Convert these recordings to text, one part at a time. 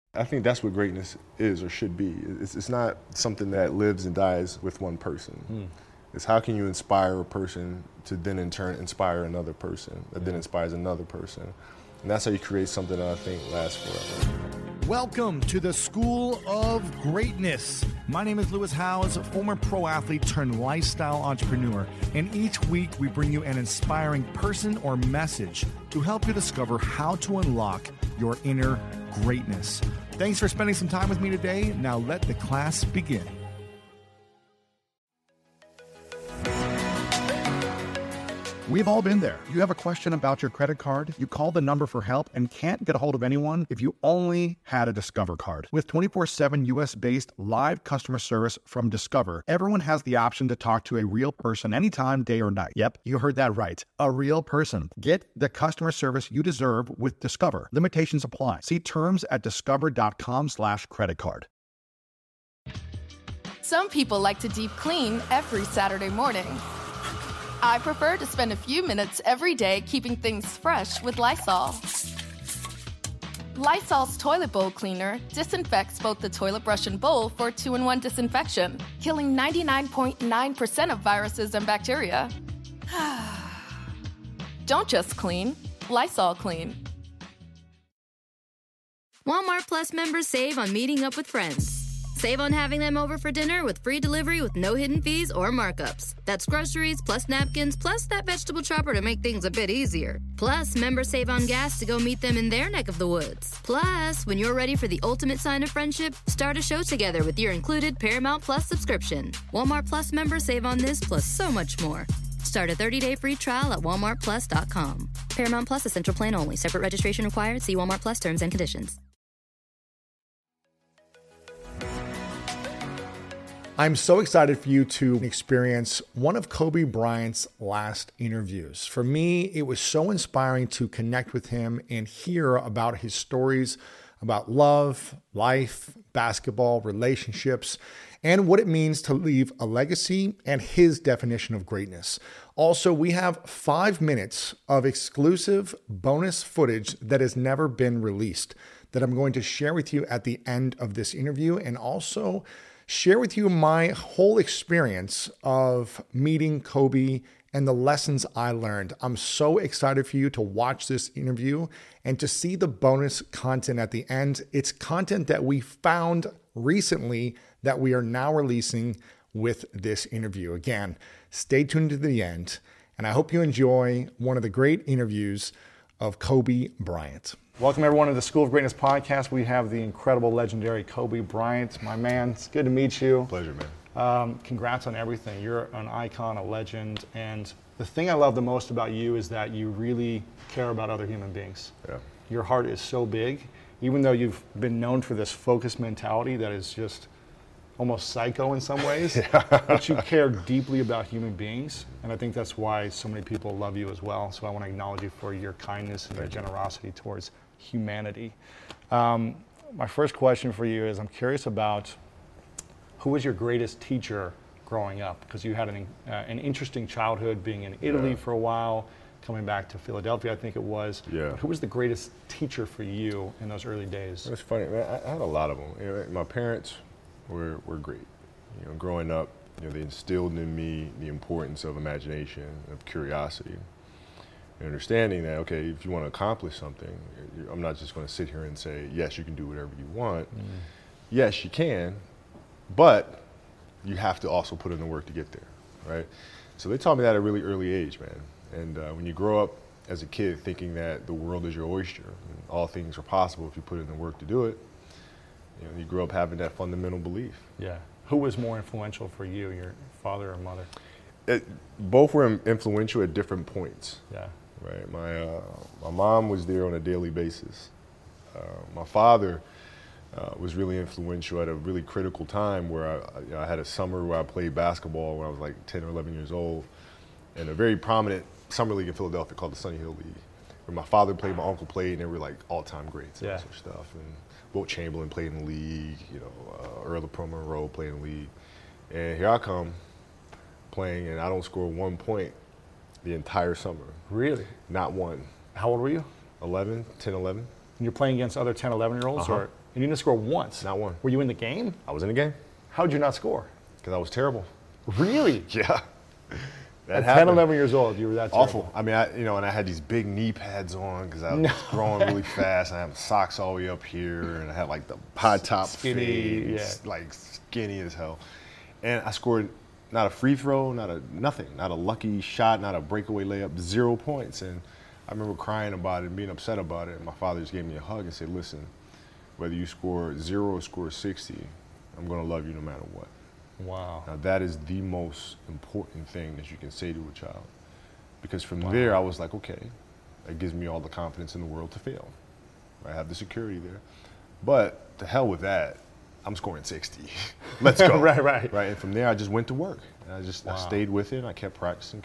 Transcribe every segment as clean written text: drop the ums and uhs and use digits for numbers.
I think that's what greatness is or should be. It's not something that lives and dies with one person. It's how can you inspire a person to then in turn inspire another person that then inspires another person. And that's how you create something that I think lasts forever. Welcome to the School of Greatness. My name is Lewis Howes, a former pro athlete turned lifestyle entrepreneur. And each week we bring you an inspiring person or message to help you discover how to unlock your inner greatness. Thanks for spending some time with me today. Now let the class begin. We've all been there. You have a question about your credit card, you call the number for help and can't get a hold of anyone if you only had a Discover card. With 24/7 US-based live customer service from Discover, everyone has the option to talk to a real person anytime, day or night. Yep, you heard that right. A real person. Get the customer service you deserve with Discover. Limitations apply. See terms at discover.com/creditcard. Some people like to deep clean every Saturday morning. I prefer to spend a few minutes every day keeping things fresh with Lysol. Lysol's toilet bowl cleaner disinfects both the toilet brush and bowl for 2-in-1 disinfection, killing 99.9% of viruses and bacteria. Don't just clean, Lysol clean. Walmart Plus members save on meeting up with friends. Save on having them over for dinner with free delivery with no hidden fees or markups. That's groceries, plus napkins, plus that vegetable chopper to make things a bit easier. Plus, members save on gas to go meet them in their neck of the woods. Plus, when you're ready for the ultimate sign of friendship, start a show together with your included Paramount Plus subscription. Walmart Plus members save on this plus so much more. Start a 30-day free trial at walmartplus.com. Paramount Plus Essential Plan only. Separate registration required. See Walmart Plus terms and conditions. I'm so excited for you to experience one of Kobe Bryant's last interviews. For me, it was so inspiring to connect with him and hear about his stories about love, life, basketball, relationships, and what it means to leave a legacy and his definition of greatness. Also, we have 5 minutes of exclusive bonus footage that has never been released that I'm going to share with you at the end of this interview, and also share with you my whole experience of meeting Kobe and the lessons I learned. I'm so excited for you to watch this interview and to see the bonus content at the end. It's content that we found recently that we are now releasing with this interview. Again, stay tuned to the end, and I hope you enjoy one of the great interviews of Kobe Bryant. Welcome everyone to the School of Greatness podcast. We have the incredible, legendary Kobe Bryant. My man, it's good to meet you. Pleasure, man. Congrats on everything. You're an icon, a legend, and the thing I love the most about you is that you really care about other human beings. Yeah. Your heart is so big, even though you've been known for this focused mentality that is just almost psycho in some ways, but you care deeply about human beings, and I think that's why so many people love you as well. So I want to acknowledge you for your kindness and your generosity towards humanity. My first question for you is, I'm curious about who was your greatest teacher growing up? Because you had an interesting childhood, being in Italy for a while, coming back to Philadelphia, I think it was. Yeah. Who was the greatest teacher for you in those early days? It's funny, man. I had a lot of them. My parents were great. Growing up, they instilled in me the importance of imagination, of curiosity, and understanding that, okay, if you want to accomplish something, I'm not just going to sit here and say, yes, you can do whatever you want. Yes, you can, but you have to also put in the work to get there, right? So they taught me that at a really early age, man. And when you grow up as a kid thinking that the world is your oyster and all things are possible if you put in the work to do it, you grow up having that fundamental belief. Yeah. Who was more influential for you, your father or mother? Both were influential at different points. Yeah. Right. My mom was there on a daily basis. My father was really influential at a really critical time where I had a summer where I played basketball when I was like 10 or 11 years old, in a very prominent summer league in Philadelphia called the Sunny Hill League, where my father played, my uncle played, and they were like all-time greats and such stuff. And Wilt Chamberlain played in the league, Earl of Pro Monroe played in the league. And here I come playing, and I don't score 1 point the entire summer. Really? Not one. How old were you? 10, 11. And you're playing against other 10, 11-year-olds? Or And you didn't score once? Not one. Were you in the game? I was in the game How'd you not score? because I was terrible. Really? Yeah. That At 10, happened. 11 years old, you were that terrible. Awful. I mean, and I had these big knee pads on because I was growing really fast. And I had socks all the way up here, and I had like the high top Skinny, fades, like skinny as hell. And I scored not a free throw, nothing, not a lucky shot, not a breakaway layup, 0 points. And I remember crying about it and being upset about it. And my father just gave me a hug and said, "Listen, whether you score 0 or score 60, I'm going to love you no matter what." Wow. Now that is the most important thing that you can say to a child. Because from there, I was like, okay, that gives me all the confidence in the world to fail. I have the security there. But to hell with that, I'm scoring 60. Let's go. Right. And from there, I just went to work. And I stayed with it, and I kept practicing.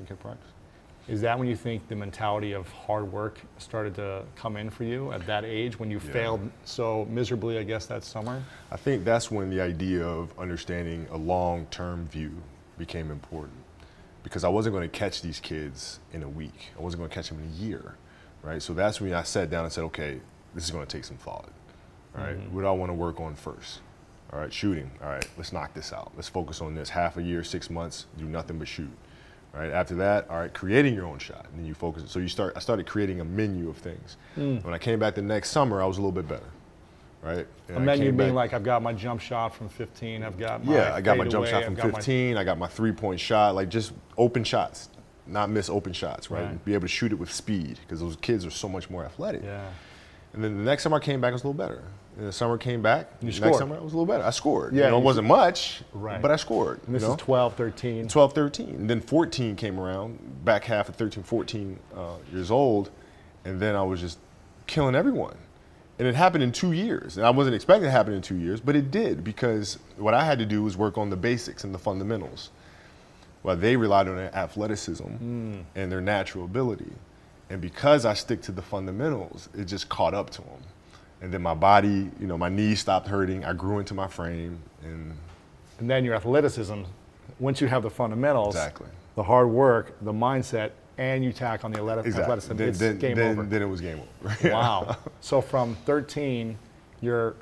Is that when you think the mentality of hard work started to come in for you at that age when you failed so miserably, I guess, that summer? I think that's when the idea of understanding a long-term view became important. Because I wasn't going to catch these kids in a week. I wasn't going to catch them in a year, right? So that's when I sat down and said, okay, this is going to take some thought, all right? What do I want to work on first? All right, shooting. All right, let's knock this out. Let's focus on this. Half a year, 6 months, do nothing but shoot. Right. After that, all right, creating your own shot, and then you focus. So I started creating a menu of things. When I came back the next summer, I was a little bit better, right? And A menu being like, I've got my jump shot from 15, I've got my I got my fade jump away, shot from 15, I got my 3-point shot, like just open shots, not miss open shots, right? And be able to shoot it with speed because those kids are so much more athletic. Yeah. And then the next summer I came back, I was a little better. And the summer came back, You the scored. next summer I was a little better. I scored. Yeah, You know, it wasn't much, Right. but I scored. And this you know? is 12, 13. 12, 13. And then 14 came around, back half of 13, 14 years old, and then I was just killing everyone. And it happened in 2 years. And I wasn't expecting it to happen in 2 years, but it did because what I had to do was work on the basics and the fundamentals. While they relied on their athleticism and their natural ability. And because I stick to the fundamentals, it just caught up to them. And then my body, you know, my knees stopped hurting. I grew into my frame. And then your athleticism, once you have the fundamentals, Exactly. the hard work, the mindset, and you tack on the athleticism, it's game over. Then it was game over. Wow. So from 13, you're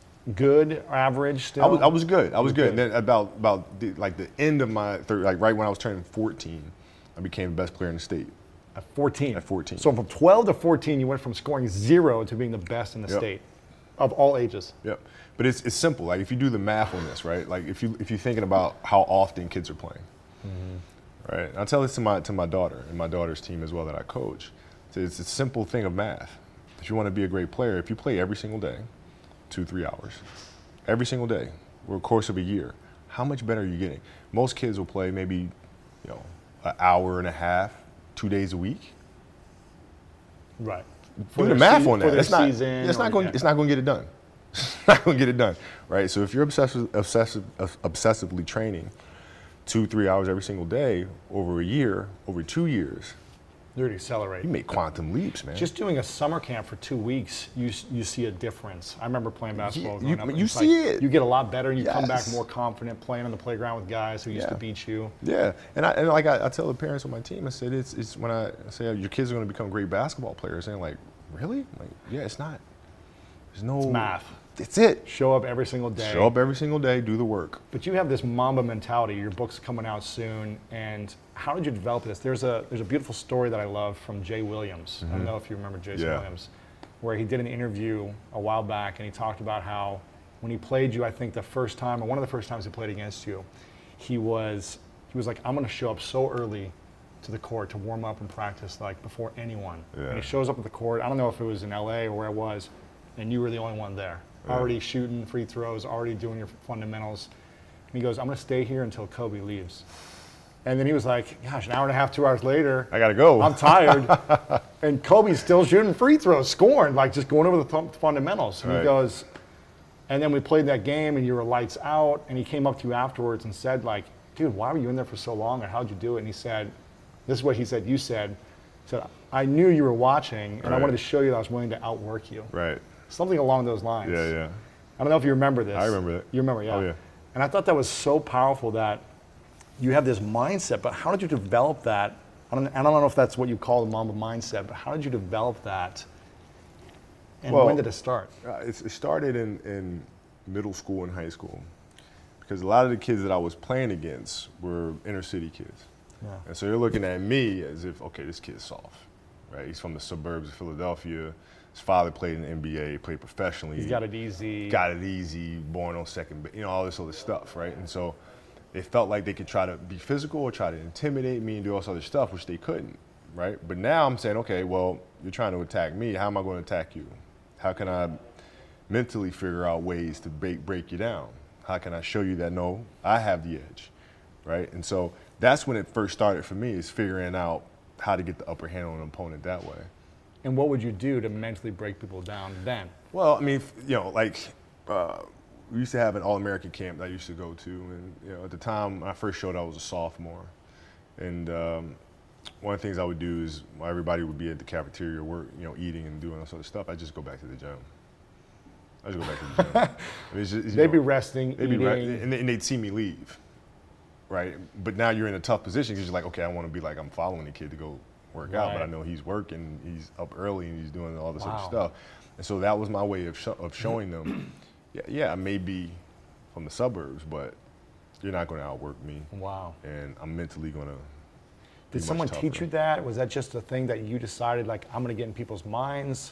good, average still? I was good. I was good. And then about the end of my third, like right when I was turning 14, I became the best player in the state. At 14? At 14. So from 12 to 14, you went from scoring 0 to being the best in the state of all ages. Yep. But it's simple. Like if you do the math on this, right? Like if you're thinking about how often kids are playing, right? And I tell this to my daughter and my daughter's team as well that I coach. So it's a simple thing of math. If you want to be a great player, if you play every single day, 2-3 hours, every single day, over the course of a year, how much better are you getting? Most kids will play maybe, an hour and a half, 2 days a week. Right. Do the math on that. It's It's not going to get it done. It's not going to get it done, right? So if you're obsessively training 2-3 hours every single day over a year, over 2 years, You're to accelerate. you make quantum leaps, man. Just doing a summer camp for 2 weeks, you see a difference. I remember playing basketball growing up. you It's see like it. You get a lot better, and you come back Yes. more confident playing on the playground with guys who used to beat you. Yeah, and I tell the parents on my team, I said it's when I say your kids are going to become great basketball players, and they're like, really? I'm like, yeah, it's not. There's no math. It's it. Show up every single day. Show up every single day, do the work. But you have this Mamba mentality. Your book's coming out soon, and how did you develop this? There's a beautiful story that I love from Jay Williams. I don't know if you remember Jay Williams, where he did an interview a while back, and he talked about how when he played you, I think the first time, or one of the first times he played against you, he was like, I'm going to show up so early to the court to warm up and practice like before anyone. Yeah. And he shows up at the court. I don't know if it was in LA or where it was, and you were the only one there. Already shooting free throws, already doing your fundamentals. And he goes, I'm going to stay here until Kobe leaves. And then he was like, gosh, an hour and a half, 2 hours later, I got to go. I'm tired. And Kobe's still shooting free throws, scoring, like just going over the fundamentals. And he Right. goes, and then we played that game and you were lights out. And he came up to you afterwards and said, like, dude, why were you in there for so long? And how'd you do it? And he said, this is what he said, you said, I knew you were watching and I Right. wanted to show you that I was willing to outwork you. Right. Something along those lines. Yeah. I don't know if you remember this. I remember that. You remember, yeah. Oh, yeah. And I thought that was so powerful that you have this mindset, but how did you develop that? I don't know if that's what you call the Mamba mindset, but how did you develop that And Well, when did it start? It started in middle school and high school because a lot of the kids that I was playing against were inner city kids. Yeah. And so they're looking at me as if, okay, this kid's soft, right? He's from the suburbs of Philadelphia. His father played in the NBA, played professionally. He's got it easy. Got it easy, born on second, all this other stuff, right? And so they felt like they could try to be physical or try to intimidate me and do all this other stuff, which they couldn't, right? But now I'm saying, okay, well, you're trying to attack me. How am I going to attack you? How can I mentally figure out ways to break you down? How can I show you that, no, I have the edge, right? And so that's when it first started for me, is figuring out how to get the upper hand on an opponent that way. And what would you do to mentally break people down then? Well, I mean, we used to have an All-American camp that I used to go to, and at the time when I first showed, I was a sophomore, and one of the things I would do is while everybody would be at the cafeteria, eating and doing all sort of stuff, I just go back to the gym. I just go back to the gym. It's just, They'd be resting, eating. And they'd see me leave, right? But now you're in a tough position because you're like, okay, I want to be like I'm following the kid to go work out, but I know he's working, he's up early, and he's doing all this other stuff. And so that was my way of showing them, I may be from the suburbs, but you're not going to outwork me. Wow. And I'm mentally going to Did someone teach you that? Was that just a thing that you decided, like, I'm going to get in people's minds?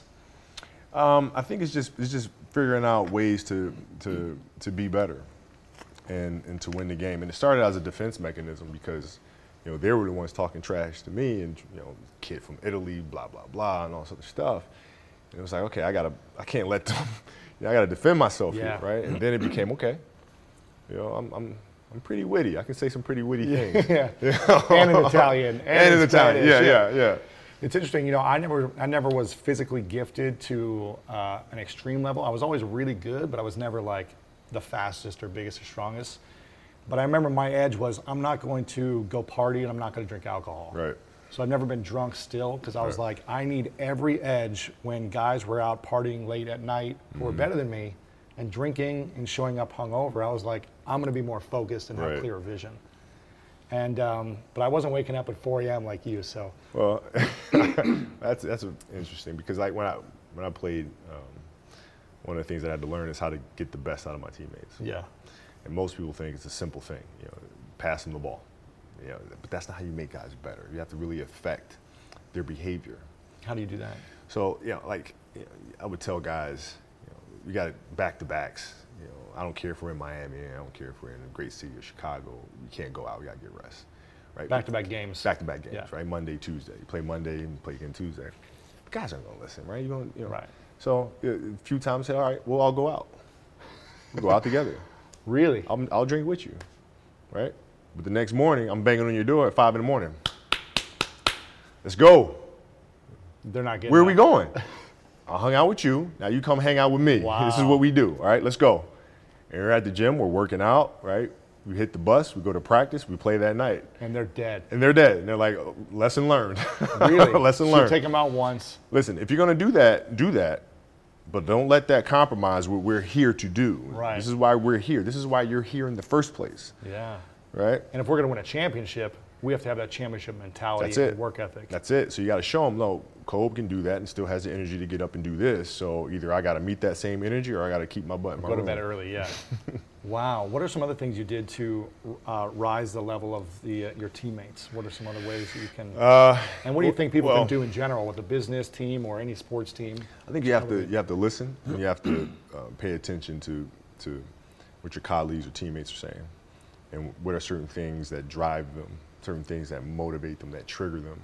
I think it's just figuring out ways to be better and to win the game. And it started as a defense mechanism because they were the ones talking trash to me, and kid from Italy, blah blah blah, and all this other stuff. And it was like, okay, I can't let them. I got to defend myself here, right? And then it became, okay, I'm pretty witty. I can say some pretty witty things. Yeah. And in Italian. And in Italian. Yeah. It's interesting, I never was physically gifted to an extreme level. I was always really good, but I was never like the fastest or biggest or strongest. But I remember my edge was, I'm not going to go party and I'm not going to drink alcohol. Right. So I've never been drunk still because I was like, I need every edge when guys were out partying late at night who were better than me and drinking and showing up hungover. I was like, I'm going to be more focused and have clearer vision. And but I wasn't waking up at 4 a.m. like you, so. Well, that's interesting because like when I played, one of the things that I had to learn is how to get the best out of my teammates. Yeah. And most people think it's a simple thing, pass them the ball. But that's not how you make guys better. You have to really affect their behavior. How do you do that? So, I would tell guys, we got back-to-backs. I don't care if we're in Miami, I don't care if we're in a great city of Chicago. You can't go out, we got to get rest. Right? Back-to-back games. Back-to-back games, right? Monday, Tuesday. You play Monday and play again Tuesday. But guys aren't going to listen, right? Right. So a few times, say, all right, we'll all go out. We'll go out together. Really? I'll drink with you, right? But the next morning, I'm banging on your door at 5 in the morning. Let's go. They're not getting Where are we going? I hung out with you. Now you come hang out with me. Wow. This is what we do. All right, let's go. And we're at the gym. We're working out, right? We hit the bus. We go to practice. We play that night. And they're dead. And they're dead. And they're like, oh, lesson learned. Really? Lesson So learned. you take them out once. Listen, if you're going to do that, do that. But don't let that compromise what we're here to do. Right. This is why we're here. This is why you're here in the first place. Yeah. Right? And if we're going to win a championship, we have to have that championship mentality That's and it. work ethic. That's it. So you got to show them, no, Kobe can do that and still has the energy to get up and do this. So either I got to meet that same energy or I got to keep my butt in my Go to room. bed early, yeah. Wow. What are some other things you did to rise the level of your teammates? What are some other ways that you can? And what do you think people can do in general with a business team or any sports team? I think you have to listen and you have to pay attention to what your colleagues or teammates are saying, and what are certain things that drive them, certain things that motivate them, that trigger them.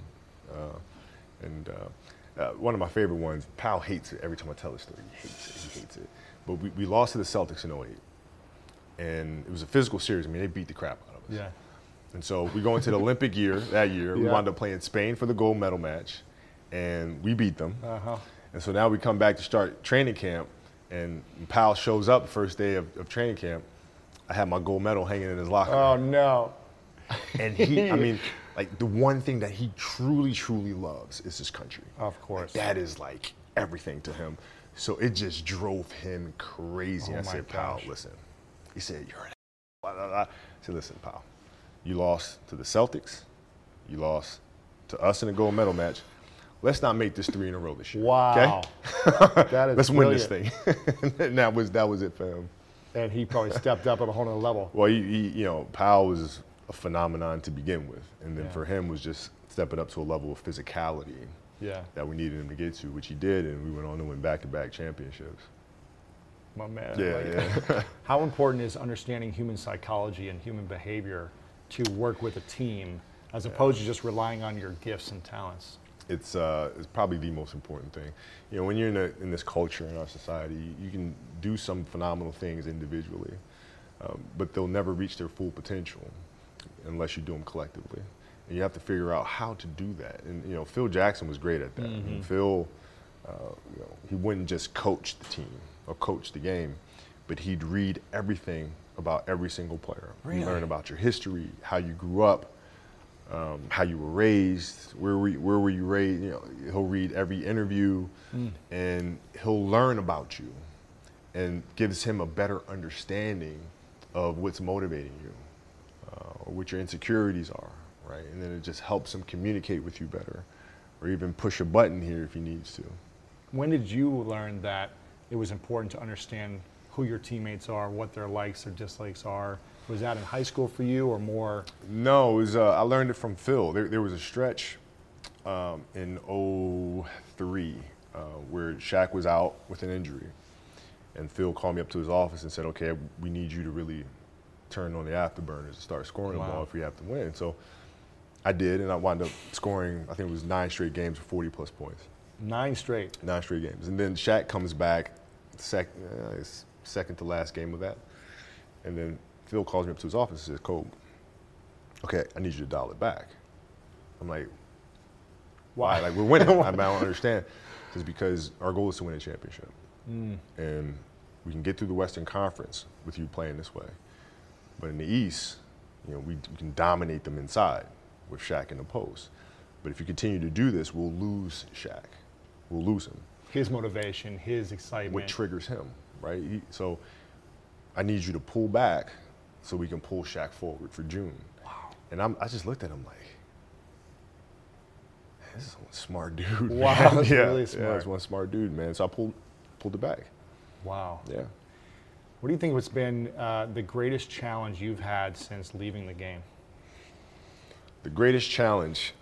One of my favorite ones, Powell hates it every time I tell this story. He hates it. But we lost to the Celtics in 08. And it was a physical series. I mean, they beat the crap out of us. Yeah. And so we go into the Olympic year, that year. We Yeah. wound up playing Spain for the gold medal match. And we beat them. Uh-huh. And so now we come back to start training camp. And Powell shows up the first day of training camp. I had my gold medal hanging in his locker. Oh, no. And he, I mean, like the one thing that he truly, truly loves is his country. Of course. That is like everything to him. So it just drove him crazy. Oh I my said, Powell, gosh. listen. He said, you're an blah, blah, blah. I said, listen, Powell, you lost to the Celtics. You lost to us in the gold medal match. let's not make this 3 in a row this year. Wow. Okay? That is let's win this brilliant. thing. And that was it for him. And he probably stepped up at a whole nother level. Well, Powell was a phenomenon to begin with, and then Yeah. for him was just stepping up to a level of physicality that we needed him to get to, which he did, and we went on to win back-to-back championships. My man. Yeah. How important is understanding human psychology and human behavior to work with a team as opposed to just relying on your gifts and talents? It's probably the most important thing. When you're in this culture in our society, you can do some phenomenal things individually, but they'll never reach their full potential unless you do them collectively. And you have to figure out how to do that. And Phil Jackson was great at that. And Phil, he wouldn't just coach the team or coach the game, but he'd read everything about every single player. Really? Learn about your history, how you grew up, how you were raised, where were you raised. He'll read every interview, and he'll learn about you, and gives him a better understanding of what's motivating you, or what your insecurities are, right? And then it just helps him communicate with you better, or even push a button here if he needs to. When did you learn that it was important to understand who your teammates are, what their likes or dislikes are? Was that in high school for you or more? No, it was, I learned it from Phil. There was a stretch in 2003 where Shaq was out with an injury. And Phil called me up to his office and said, okay, we need you to really turn on the afterburners and start scoring the ball if we have to win. So I did, and I wound up scoring, I think it was 9 straight games of 40-plus points. 9 straight. 9 straight games. And then Shaq comes back, second to last game of that. And then Phil calls me up to his office and says, Kobe, okay, I need you to dial it back. I'm like, why? Like, we're winning. I don't understand. It's because our goal is to win a championship. And we can get through the Western Conference with you playing this way. But in the East, we can dominate them inside with Shaq in the post. But if you continue to do this, we'll lose Shaq. We'll lose him. His motivation, his excitement. What triggers him, right? So I need you to pull back so we can pull Shaq forward for June. Wow. And I just looked at him like, this is one smart dude. Wow, that's really smart. Yeah, it's one smart dude, man. So I pulled it back. Wow. Yeah. What do you think has been the greatest challenge you've had since leaving the game? The greatest challenge.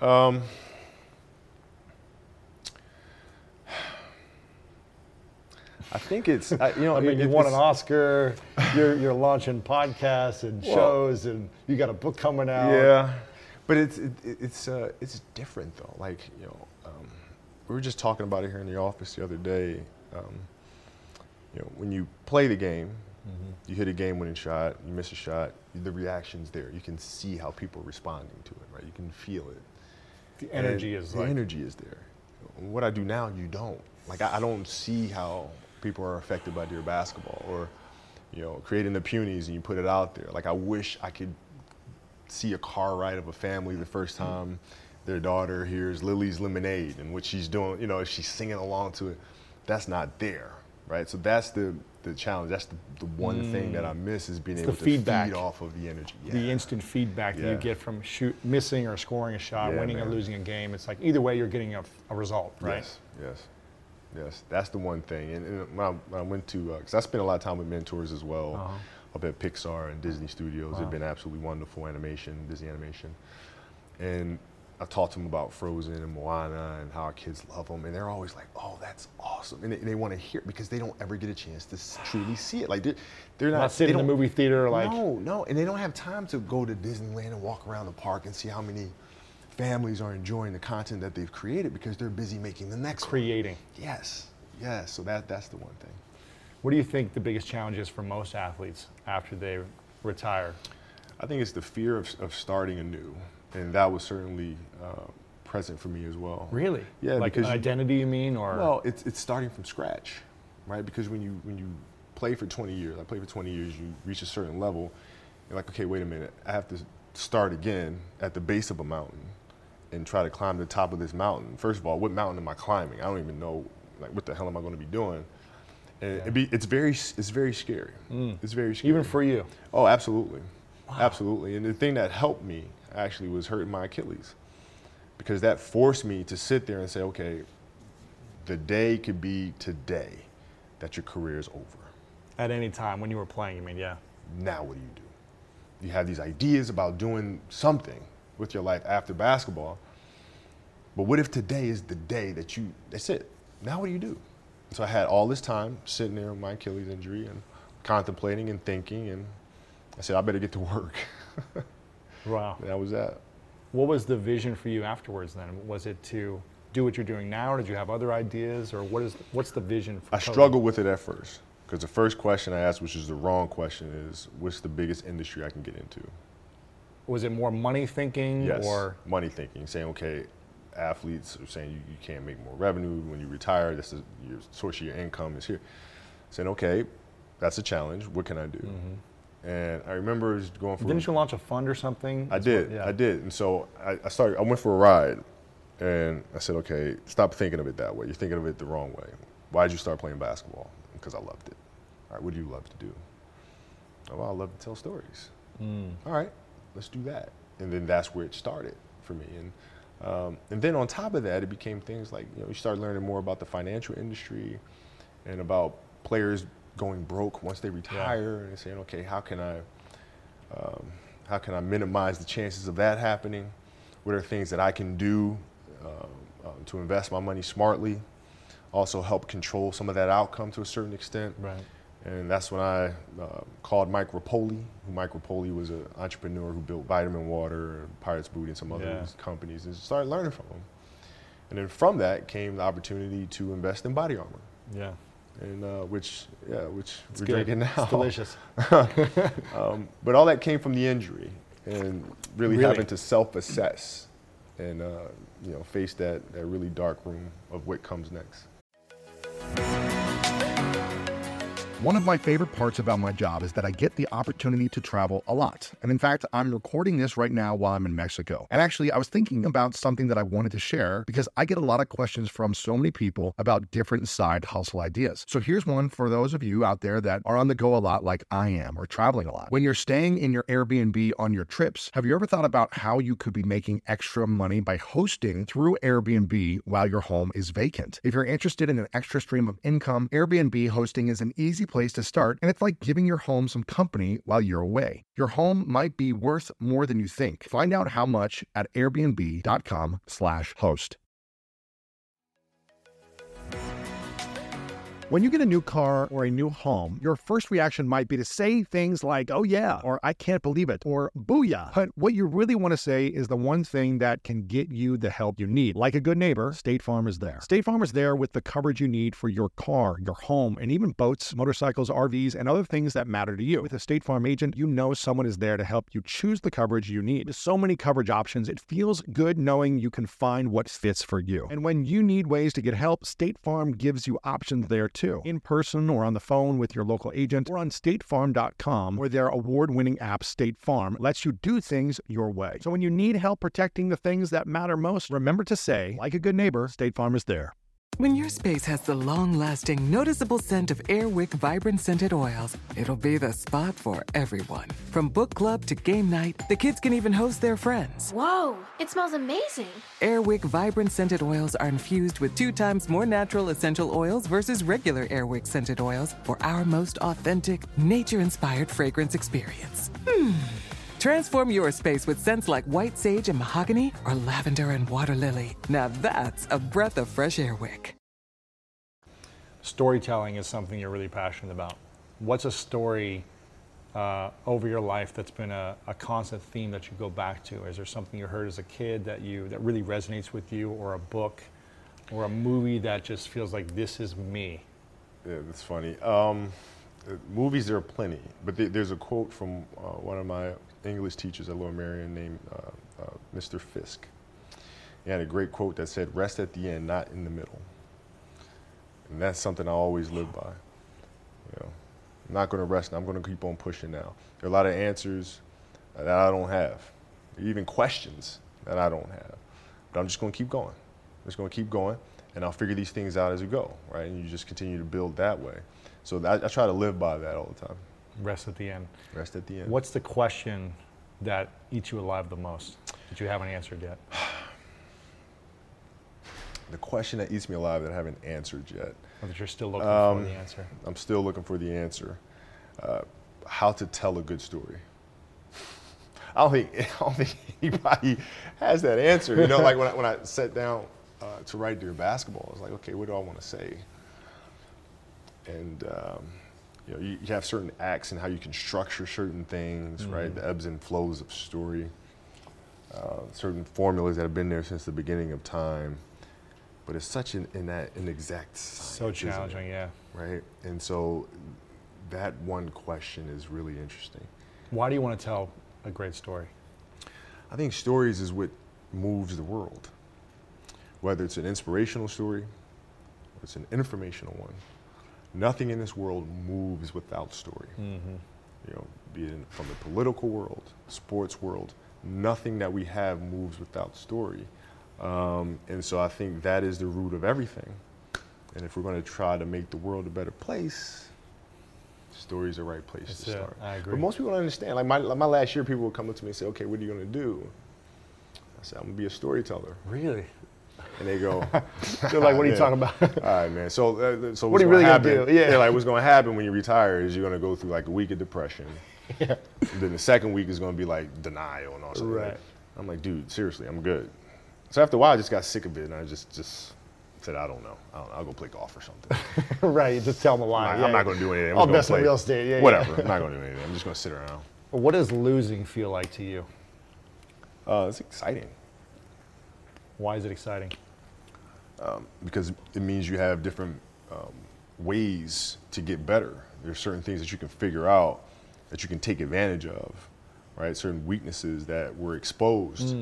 I think it's, you won an Oscar, you're launching podcasts and shows, and you got a book coming out. Yeah, but it's different though. Like, we were just talking about it here in the office the other day. When you play the game, you hit a game-winning shot, you miss a shot, the reaction's there. You can see how people are responding to it, right? You can feel it. The energy is the energy is there. What I do now, you don't. Like, I don't see how people are affected by their basketball, or creating the Punies and you put it out there. Like, I wish I could see a car ride of a family the first time their daughter hears Lily's Lemonade and what she's doing, if she's singing along to it. That's not there, right? So that's the challenge. That's the one thing that I miss, is being able to feed off of the energy. Yeah. The instant feedback that you get from missing or scoring a shot, winning or losing a game. It's like either way you're getting a result, right? Yes, that's the one thing. And when I went to, because I spent a lot of time with mentors as well, up at Pixar and Disney Studios. They've been absolutely wonderful Disney animation. And I taught them about Frozen and Moana and how our kids love them. And they're always like, oh, that's awesome. And they want to hear it because they don't ever get a chance to truly see it. Like, they're not sitting in the movie theater like. No. And they don't have time to go to Disneyland and walk around the park and see how many families are enjoying the content that they've created because they're busy making the next creating. One. Yes. So that's the one thing. What do you think the biggest challenge is for most athletes after they retire? I think it's the fear of starting anew, and that was certainly present for me as well. Really? Yeah. Like an identity, you mean, or? Well, it's starting from scratch, right? Because when you play for 20 years, I played for 20 years, you reach a certain level, you're like, okay, wait a minute, I have to start again at the base of a mountain and try to climb the top of this mountain. First of all, what mountain am I climbing? I don't even know, like, what the hell am I going to be doing? And it's very scary. It's very scary. Even for you? Oh, absolutely. Wow. Absolutely. And the thing that helped me actually was hurting my Achilles, because that forced me to sit there and say, okay, the day could be today that your career is over. At any time when you were playing, you mean, yeah. Now what do? You have these ideas about doing something with your life after basketball, but what if today is the day that's it? Now what do you do? So I had all this time sitting there with my Achilles injury and contemplating and thinking, and I said, I better get to work. Wow. And that was that. What was the vision for you afterwards then? Was it to do what you're doing now, or did you have other ideas, or what's the vision for I Kobe? struggled with it at first, because the first question I asked, which is the wrong question, is what's the biggest industry I can get into? Was it more money thinking? Yes, or money thinking, saying, okay, athletes are saying you can't make more revenue when you retire, this is your source of your income is here. Saying, okay, that's a challenge, what can I do? And I remember going for— Didn't you launch a fund or something? I did. And so I went for a ride, and I said, okay, stop thinking of it that way. You're thinking of it the wrong way. Why did you start playing basketball? Because I loved it. All right, what do you love to do? Oh, well, I love to tell stories. All right, let's do that. And then that's where it started for me. And then on top of that, it became things like, you start learning more about the financial industry and about players going broke once they retire, and saying, okay, how can I minimize the chances of that happening? What are things that I can do to invest my money smartly? Also help control some of that outcome to a certain extent. Right. And that's when I called Mike Rapoli. Mike Rapoli was an entrepreneur who built Vitamin Water, Pirates Booty, and some other companies, and started learning from him. And then from that came the opportunity to invest in Body Armor. Yeah. And which we're good. drinking now. It's delicious. But all that came from the injury, and really having to self-assess and face that really dark room of what comes next. One of my favorite parts about my job is that I get the opportunity to travel a lot. And in fact, I'm recording this right now while I'm in Mexico. And actually, I was thinking about something that I wanted to share because I get a lot of questions from so many people about different side hustle ideas. So here's one for those of you out there that are on the go a lot like I am, or traveling a lot. When you're staying in your Airbnb on your trips, have you ever thought about how you could be making extra money by hosting through Airbnb while your home is vacant? If you're interested in an extra stream of income, Airbnb hosting is an easy place to start, and it's like giving your home some company while you're away. Your home might be worth more than you think. Find out how much at airbnb.com/host. When you get a new car or a new home, your first reaction might be to say things like, oh yeah, or I can't believe it, or booyah. But what you really want to say is the one thing that can get you the help you need. Like a good neighbor, State Farm is there. State Farm is there with the coverage you need for your car, your home, and even boats, motorcycles, RVs, and other things that matter to you. With a State Farm agent, you know someone is there to help you choose the coverage you need. With so many coverage options, it feels good knowing you can find what fits for you. And when you need ways to get help, State Farm gives you options there too. In person or on the phone with your local agent or on statefarm.com, where their award-winning app State Farm lets you do things your way. So when you need help protecting the things that matter most, remember to say, like a good neighbor, State Farm is there. When your space has the long-lasting, noticeable scent of Air Wick Vibrant Scented Oils, it'll be the spot for everyone. From book club to game night, the kids can even host their friends. Whoa, it smells amazing. Air Wick Vibrant Scented Oils are infused with 2 times more natural essential oils versus regular Air Wick Scented Oils for our most authentic, nature-inspired fragrance experience. Transform your space with scents like white sage and mahogany or lavender and water lily. Now that's a breath of fresh air wick. Storytelling is something you're really passionate about. What's a story over your life that's been a constant theme that you go back to? Is there something you heard as a kid that really resonates with you, or a book or a movie that just feels like this is me? Yeah, that's funny. Movies, there are plenty, but there's a quote from one of my English teachers at Lower Merion named Mr. Fisk. He had a great quote that said, "Rest at the end, not in the middle." And that's something I always live by. I'm not going to rest, I'm going to keep on pushing now. There are a lot of answers that I don't have, even questions that I don't have, but I'm just going to keep going. I'm just going to keep going, and I'll figure these things out as we go, right? And you just continue to build that way. So I try to live by that all the time. Rest at the end. Rest at the end. What's the question that eats you alive the most that you haven't answered yet? the question that eats me alive that I haven't answered yet. Or that you're still looking for the answer. I'm still looking for the answer. How to tell a good story. I don't think anybody has that answer. You know, like when I sat down to write Dear Basketball, I was like, okay, what do I want to say? And you know, you have certain acts and how you can structure certain things, right? The ebbs and flows of story, certain formulas that have been there since the beginning of time. But it's such an exact science, So challenging, yeah. right? And so that one question is really interesting. Why do you want to tell a great story? I think stories is what moves the world. Whether it's an inspirational story, or it's an informational one. Nothing in this world moves without story. You know, be it from the political world, sports world, nothing that we have moves without story. And so I think that is the root of everything. And if we're going to try to make the world a better place, story's the right place to start. I agree. But most people don't understand. Like my last year, people would come up to me and say, okay, what are you going to do? I said, I'm going to be a storyteller. Really? And they go, They're like, what are you man. talking about? All right, man. So What are what's you really gonna gonna happen? do? Yeah. They're like, what's going to happen when you retire is you're going to go through like a week of depression. Yeah. Then the second week is going to be like denial and all that. Right. I'm like, dude, seriously, I'm good. So after a while, I just got sick of it, and I just said, I don't know. I'll go play golf or something. Right, you just tell them a lie. I'm not going to do anything. I'm I'll just gonna invest in play. real estate. Yeah, Whatever. yeah. I'm not going to do anything. I'm just going to sit around. What does losing feel like to you? It's exciting Why is it exciting? because it means you have different ways to get better. There's certain things that you can figure out that you can take advantage of, right? Certain weaknesses that were exposed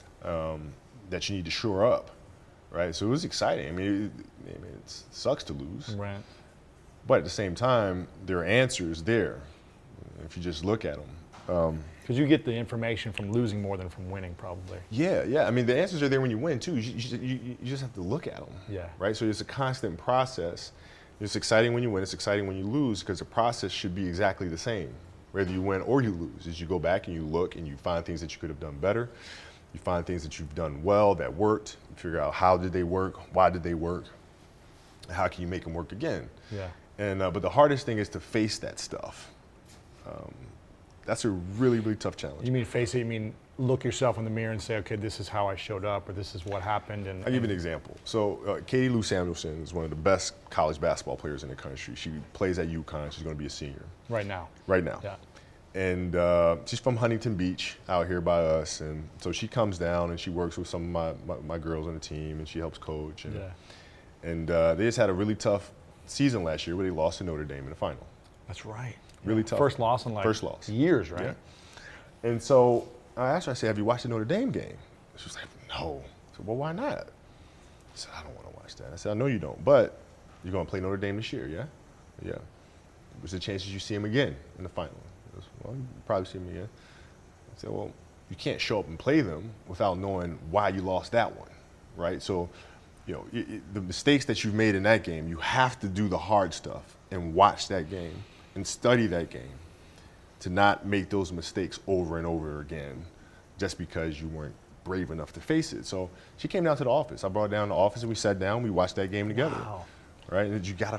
that you need to shore up, right? So it was exciting. I mean, it sucks to lose, Right. but at the same time, there are answers there if you just look at them. Because you get the information from losing more than from winning, probably. Yeah. I mean, the answers are there when you win too. You just have to look at them. Yeah. Right. So it's a constant process. It's exciting when you win. It's exciting when you lose because the process should be exactly the same, whether you win or you lose. As you go back and you look and you find things that you could have done better. You find things that you've done well that worked. You figure out how did they work, why did they work, and how can you make them work again. Yeah. And but the hardest thing is to face that stuff. That's a really, really tough challenge. You mean face it, you mean look yourself in the mirror and say, okay, this is how I showed up, or this is what happened. And I'll give you an example. So Katie Lou Samuelson is one of the best college basketball players in the country. She plays at UConn. She's going to be a senior. Right now. Right now. Yeah. And she's from Huntington Beach out here by us. And so she comes down and she works with some of my girls on the team and she helps coach. And, Yeah. and they just had a really tough season last year where they lost to Notre Dame in the final. That's right. Really tough. First loss in like First loss. years, right? Yeah. And so I asked her, I said, have you watched the Notre Dame game? She was like, no. I said, well, why not? I said, I don't want to watch that. I said, I know you don't, but you're going to play Notre Dame this year, yeah? Yeah. What's the chances you see him again in the final? He goes, well, you probably see him again. I said, well, you can't show up and play them without knowing why you lost that one, right? So, you know, the mistakes that you've made in that game, you have to do the hard stuff and watch that game and study that game to not make those mistakes over and over again just because you weren't brave enough to face it. So she came down to the office. I brought her down to the office and we sat down, we watched that game together. Wow. Right? And you gotta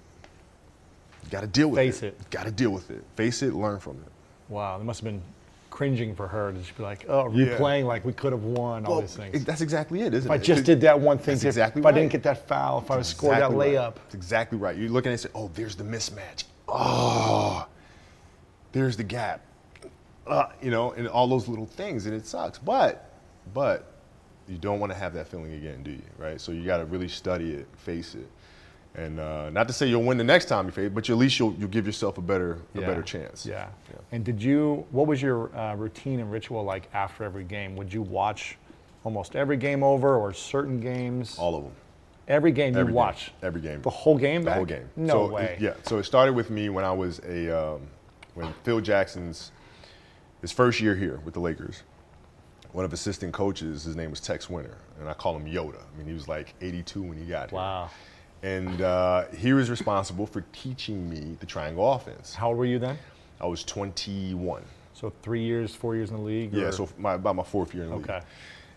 deal with it. Face it. You gotta deal with it. Face it, learn from it. Wow, it must have been cringing for her to just be like, oh, replaying like we could have won, all Well, these things. that's exactly it, isn't If I it? just did that one thing, That's exactly if I right. didn't get that foul, if I was scored that Exactly layup. right. That's exactly right. You're looking and say, oh, there's the mismatch. Oh, there's the gap. You know, and all those little things, and it sucks. But you don't want to have that feeling again, do you? Right? So you got to really study it, face it, and not to say you'll win the next time you face it, but at least you'll give yourself a better chance. Yeah. And what was your routine and ritual like after every game? Would you watch almost every game over or certain games? All of them. Every game Every you game. watch? Every game. The whole game The back? whole game. No So way. So it started with me when I was when Phil Jackson's his first year here with the Lakers. One of his assistant coaches, his name was Tex Winter, and I call him Yoda. I mean, he was like 82 when he got here. Wow. And he was responsible for teaching me the triangle offense. How old were you then? I was 21. So 3 years, 4 years in the league? Yeah, or- so about my fourth year in the league. Okay.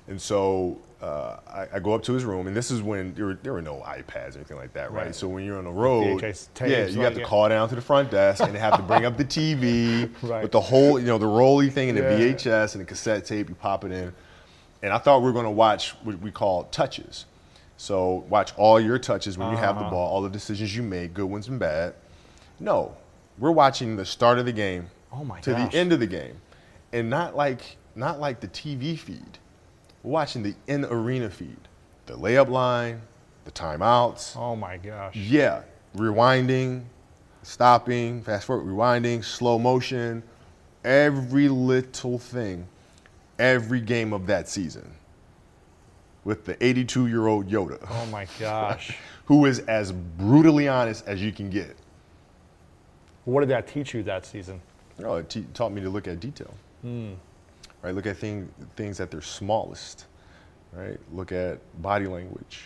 And so I go up to his room, and this is when there were no iPads or anything like that, right? So when you're on the road, VHS tapes, you have to call down to the front desk, and they have to bring up the TV Right. with the whole, the rolly thing and the Yeah. VHS and the cassette tape. You pop it in, and I thought we were going to watch what we call touches. So watch all your touches when you have the ball, all the decisions you make, good ones and bad. No, we're watching the start of the game to gosh. the end of the game, and not like the TV feed. We're watching the in-arena feed, the layup line, the timeouts. Oh my gosh. Yeah, rewinding, stopping, fast forward, rewinding, slow motion, every little thing, every game of that season with the 82-year-old Yoda, Oh my gosh. who is as brutally honest as you can get. What did that teach you that season? It taught me to look at detail. Right, look at things at their smallest. Right, look at body language.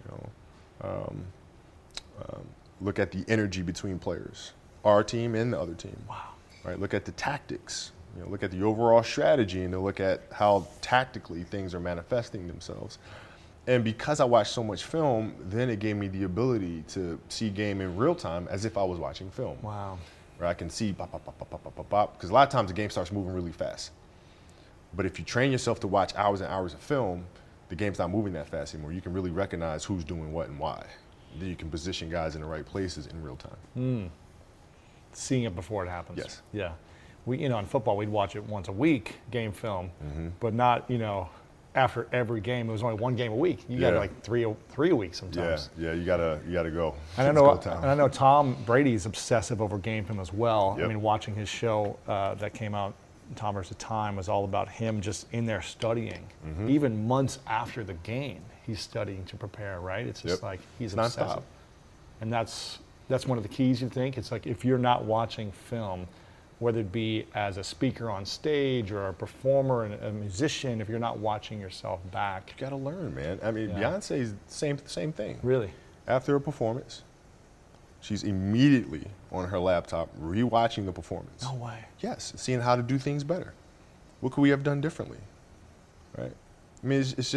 Look at the energy between players, our team and the other team. Wow. Right, look at the tactics. Look at the overall strategy, and to look at how tactically things are manifesting themselves. And because I watched so much film, then it gave me the ability to see game in real time as if I was watching film. Wow. Where I can see bop, bop, bop, bop, bop, bop, bop, because a lot of times the game starts moving really fast. But if you train yourself to watch hours and hours of film, the game's not moving that fast anymore. You can really recognize who's doing what and why. Then you can position guys in the right places in real time. Seeing it before it happens. Yes. Yeah. In football, we'd watch it once a week, game film, but not, after every game. It was only one game a week. You got like three a week sometimes. Yeah, you gotta go. And It's go time. I know Tom Brady's obsessive over game film as well. Yep. I mean, watching his show that came out, Tom vs. Time, was all about him just in there studying. Even months after the game, he's studying to prepare, right? It's just like he's It's obsessive. nonstop. And that's one of the keys, you think? It's like if you're not watching film, whether it be as a speaker on stage or a performer and a musician, if you're not watching yourself back. You gotta learn, man. I mean, Beyonce's same thing. Really? After a performance, she's immediately on her laptop rewatching the performance. No way. Yes, seeing how to do things better. What could we have done differently? Right? I mean, it's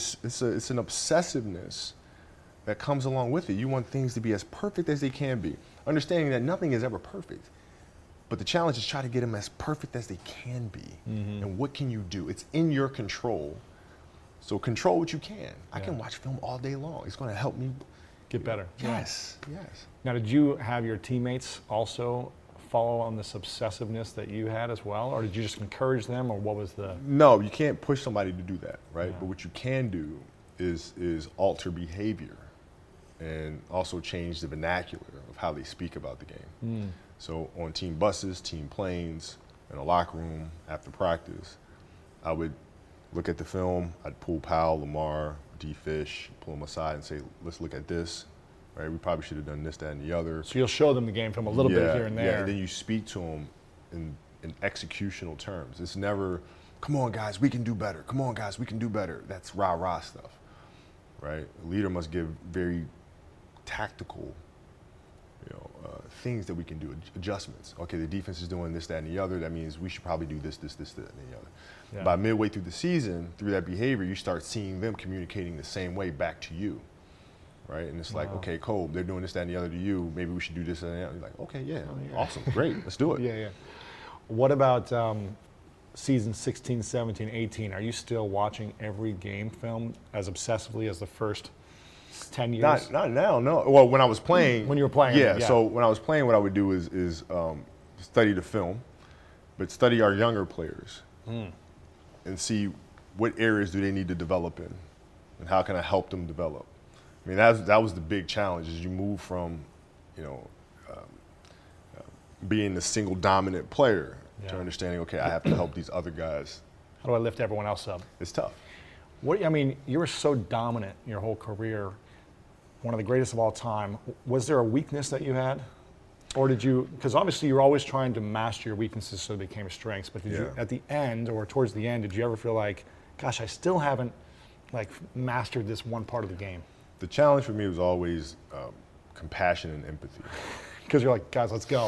an obsessiveness that comes along with it. You want things to be as perfect as they can be, understanding that nothing is ever perfect. But the challenge is try to get them as perfect as they can be. And what can you do? It's in your control. So control what you can. I can watch film all day long. It's going to help me Get better. Yes. Now, did you have your teammates also follow on this obsessiveness that you had as well? Or did you just encourage them, or what was the... No, you can't push somebody to do that, right? But what you can do is alter behavior and also change the vernacular of how they speak about the game. So on team buses, team planes, in a locker room, after practice, I would look at the film. I'd pull Powell, Lamar, D. Fish, pull them aside and say, let's look at this, right? We probably should have done this, that, and the other. So you'll show them the game film a little bit here and there. Yeah, and then you speak to them in executional terms. It's never, come on, guys, we can do better. Come on, guys, we can do better. That's rah-rah stuff, right? A leader must give very tactical things that we can do, adjustments. Okay, the defense is doing this, that, and the other. That means we should probably do this, that, and the other. Yeah. By midway through the season, through that behavior, you start seeing them communicating the same way back to you, right? And it's like, okay, Cole, they're doing this, that, and the other to you. Maybe we should do this and that. You're like, okay, awesome, great, let's do it. Yeah. What about season 16, 17, 18? Are you still watching every game film as obsessively as the first 10 years? Not now, no. Well, when I was playing. When you were playing. Yeah, so when I was playing, what I would do is study the film, but study our younger players and see what areas do they need to develop in and how can I help them develop. I mean, that was the big challenge as you move from, being the single dominant player to understanding, okay, I have to help these other guys. How do I lift everyone else up? It's tough. You were so dominant your whole career, one of the greatest of all time. Was there a weakness that you had? Or did you, because obviously you're always trying to master your weaknesses so they became strengths, but did you, at the end or towards the end, did you ever feel like, gosh, I still haven't mastered this one part of the game? The challenge for me was always compassion and empathy. Because you're like, guys, let's go.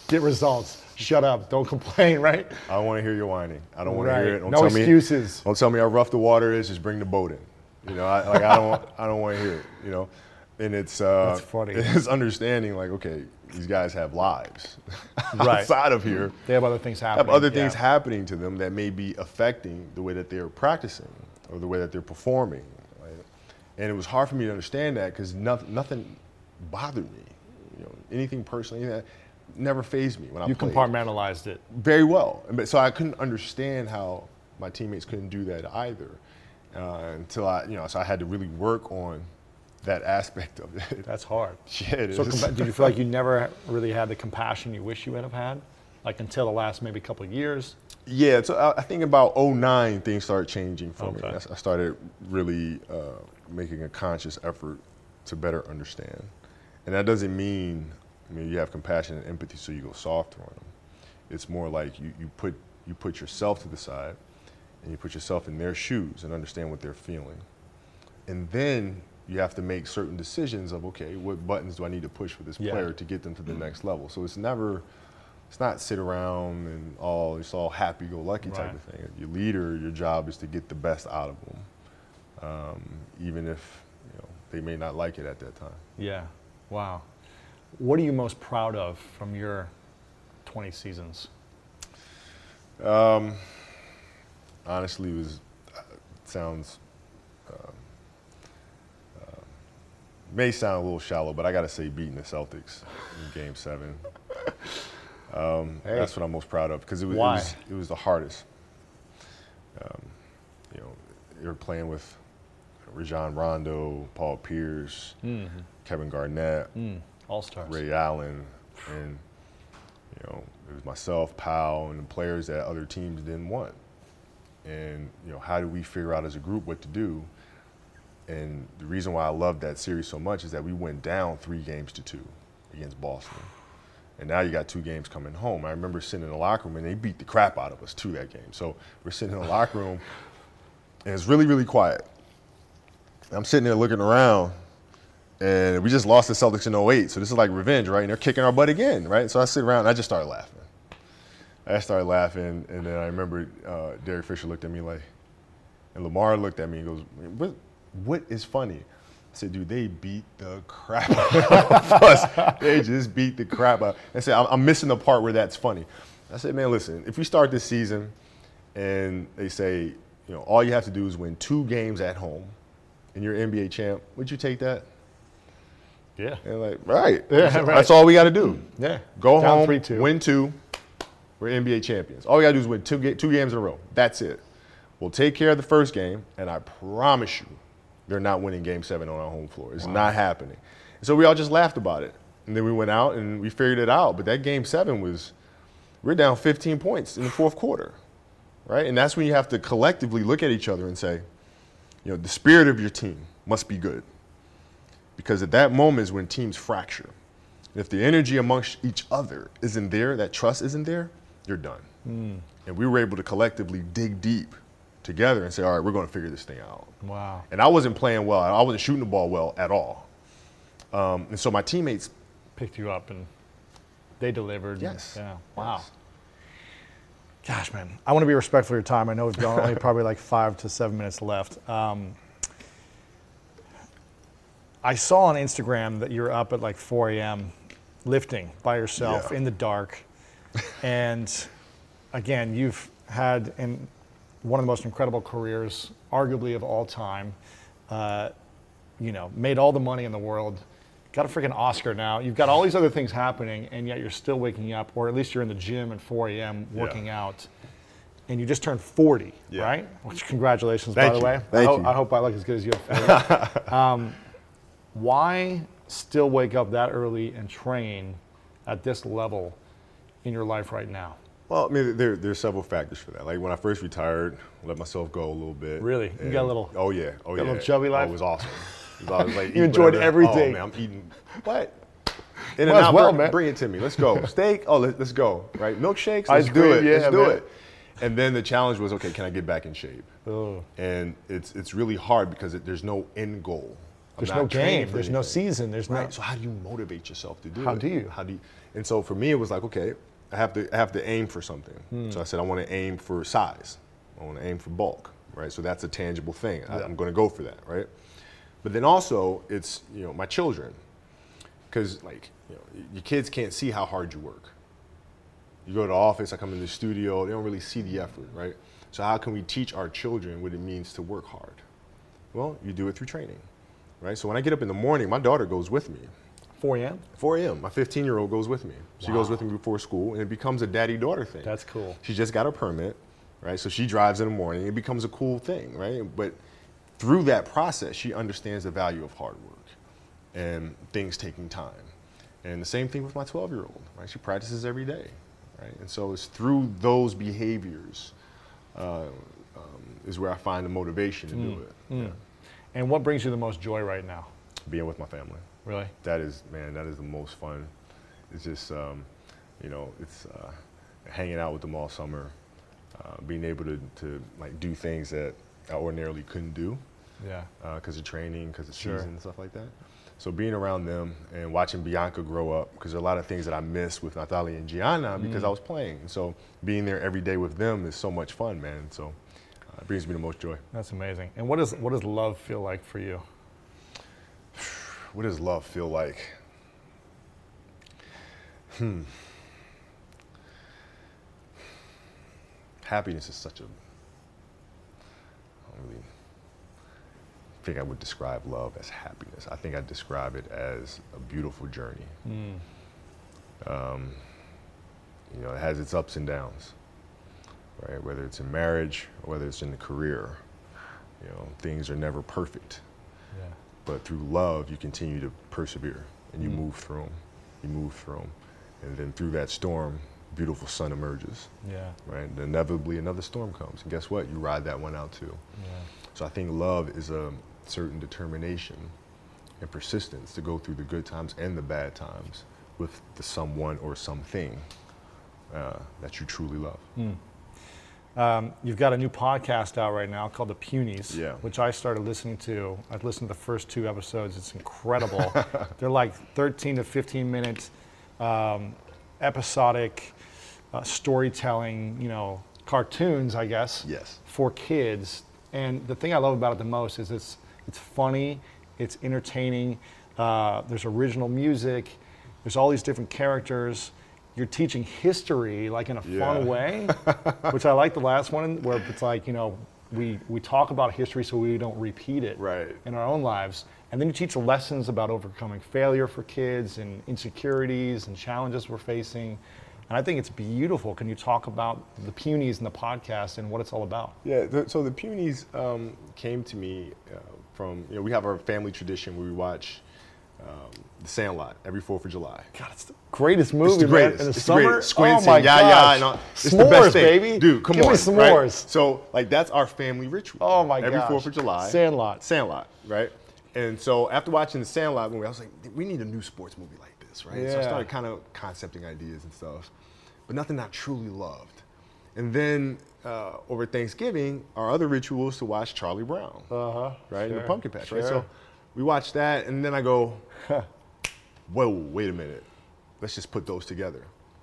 get results. Shut up. Don't complain, right? I don't want to hear your whining. I don't want to hear it. Don't No tell excuses. Don't tell me how rough the water is. Just bring the boat in. You know, I don't want to hear it. You know, and it's That's funny. It's understanding like, okay, these guys have lives Right. outside of here. They have other things happening. Have other things happening to them that may be affecting the way that they're practicing or the way that they're performing. Right? And it was hard for me to understand that because nothing bothered me. You know, anything personally that never fazed me when I You played. compartmentalized it. Very well. So I couldn't understand how my teammates couldn't do that either until so I had to really work on that aspect of it. That's hard. Yeah, it So is. did you feel like you never really had the compassion you wish you would have had? Like until the last maybe couple of years? Yeah, so I think about 2009 things started changing for me. Okay. I started really making a conscious effort to better understand. And that doesn't mean, you have compassion and empathy so you go softer on them. It's more like you put yourself to the side and you put yourself in their shoes and understand what they're feeling. And then you have to make certain decisions of, okay, what buttons do I need to push for this player to get them to the next level? So it's not sit around and it's all happy-go-lucky type of thing. Your leader, your job is to get the best out of them, even if they may not like it at that time. Yeah. Wow. What are you most proud of from your 20 seasons? Honestly, sounds may sound a little shallow, but I got to say beating the Celtics in Game 7. That's what I'm most proud of because it was the hardest. You were playing with Rajon Rondo, Paul Pierce, Kevin Garnett, All-Stars. Ray Allen, and it was myself, Powell, and the players that other teams didn't want. And how do we figure out as a group what to do? And the reason why I loved that series so much is that we went down 3-2 against Boston. And now you got 2 games coming home. I remember sitting in the locker room, and they beat the crap out of us too that game. So we're sitting in the locker room, and it's really, really quiet. I'm sitting there looking around, and we just lost the Celtics in 2008, so this is like revenge, right? And they're kicking our butt again, right? So I sit around, and I just started laughing. And then I remember Derek Fisher looked at me and Lamar looked at me and goes, what is funny? I said, dude, they beat the crap out of us. They just beat the crap out. I said, I'm missing the part where that's funny. I said, man, listen, if we start this season and they say, all you have to do is win 2 games at home and you're NBA champ, would you take that? Yeah. And like, right. Yeah, right. That's all we got to do. Yeah. Go Down home, 3-2. win 2. We're NBA champions. All we got to do is win 2 games in a row. That's it. We'll take care of the first game, and I promise you, they're not winning Game 7 on our home floor. It's not happening. So we all just laughed about it. And then we went out and we figured it out. But that Game 7 we're down 15 points in the fourth quarter, right? And that's when you have to collectively look at each other and say, the spirit of your team must be good. Because at that moment is when teams fracture. If the energy amongst each other isn't there, that trust isn't there, you're done. And we were able to collectively dig deep together and say, all right, we're going to figure this thing out. Wow. And I wasn't playing well. I wasn't shooting the ball well at all. And so my teammates picked you up and they delivered. Yes. Yeah. Wow. Yes. Gosh, man. I want to be respectful of your time. I know we've got only probably like 5 to 7 minutes left. I saw on Instagram that you're up at like 4 a.m. lifting by yourself in the dark. And again, you've had one of the most incredible careers, arguably of all time. Made all the money in the world. Got a freaking Oscar now. You've got all these other things happening, and yet you're still waking up, or at least you're in the gym at 4 a.m. working out. And you just turned 40, right? Which, congratulations, by the way. Thank you. I hope I look as good as you at 40. Why still wake up that early and train at this level in your life right now? Well, I mean, there's several factors for that. Like when I first retired, I let myself go a little bit. Really? You got a little? Oh yeah. A little chubby life? Oh, it was awesome. I was like, you enjoyed everything. Oh man, I'm eating what? In and Might as out, well, man. Bring it to me. Let's go. Steak. Oh, let's go. Right. Milkshakes. Ice Let's do cream, it. yeah, Let's do man. it. And then the challenge was, okay, can I get back in shape? Oh. And it's really hard because there's no end goal. There's not no training game. for There's no anything. season. There's Right. no. So how do you motivate yourself to do it? How do you? And so for me, it was like, okay, I have to aim for something. So I said, I want to aim for size. I want to aim for bulk, right? So that's a tangible thing. I'm going to go for that, right? But then also, it's, my children, because your kids can't see how hard you work. You go to the office, I come in the studio, they don't really see the effort, right? So how can we teach our children what it means to work hard? Well, you do it through training, right? So when I get up in the morning, my daughter goes with me. 4 a.m. 4 a.m. My 15-year-old goes with me. She goes with me before school, and it becomes a daddy-daughter thing. That's cool. She just got her permit, right? So she drives in the morning. It becomes a cool thing, right? But through that process, she understands the value of hard work and things taking time. And the same thing with my 12-year-old, right? She practices every day, right? And so it's through those behaviors is where I find the motivation to do it. Yeah. And what brings you the most joy right now? Being with my family. Really? That is the most fun. It's just, it's hanging out with them all summer, being able to like do things that I ordinarily couldn't do. Yeah. Because of training, because of Sure. season and stuff like that. So being around them and watching Bianca grow up, because there are a lot of things that I missed with Nathalie and Gianna because I was playing. So being there every day with them is so much fun, man. So it brings me the most joy. That's amazing. And what does love feel like for you? What does love feel like? Happiness is such a, I don't really think I would describe love as happiness. I think I describe it as a beautiful journey. It has its ups and downs, right? Whether it's in marriage or whether it's in the career, things are never perfect. Yeah. But through love, you continue to persevere and you move through them. You move through them. And then through that storm, beautiful sun emerges. Yeah. Right? And inevitably another storm comes. And guess what? You ride that one out too. Yeah. So I think love is a certain determination and persistence to go through the good times and the bad times with the someone or something that you truly love. You've got a new podcast out right now called The Punies, Yeah. which I started listening to. I've listened to the first 2 episodes. It's incredible. They're like 13 to 15 minute episodic storytelling, cartoons, I guess, Yes. for kids. And the thing I love about it the most is it's funny, it's entertaining, there's original music, there's all these different characters. You're teaching history like in a fun way, which I like the last one where it's like, we talk about history so we don't repeat it Right. in our own lives. And then you teach lessons about overcoming failure for kids and insecurities and challenges we're facing. And I think it's beautiful. Can you talk about the Punies in the podcast and what it's all about? Yeah, so the Punies came to me from, we have our family tradition where we watch The Sandlot every 4th of July. God, it's the greatest movie, It's the greatest. man. In the It's the summer, greatest. Squints oh my and Yaya gosh. and all. It's S'mores, the best thing. baby. Dude, come Give on. me s'mores. Right? So, that's our family ritual. Oh my Every gosh. 4th of July. Sandlot. Right? And so after watching the Sandlot movie, I was like, we need a new sports movie like this, right? So I Yeah. started kind of concepting ideas and stuff, but nothing I truly loved. And then over Thanksgiving, our other ritual is to watch Charlie Brown, right? And the Sure. Pumpkin Patch, right? Sure. So we watched that, and then I go, whoa, wait a minute. Let's just put those together.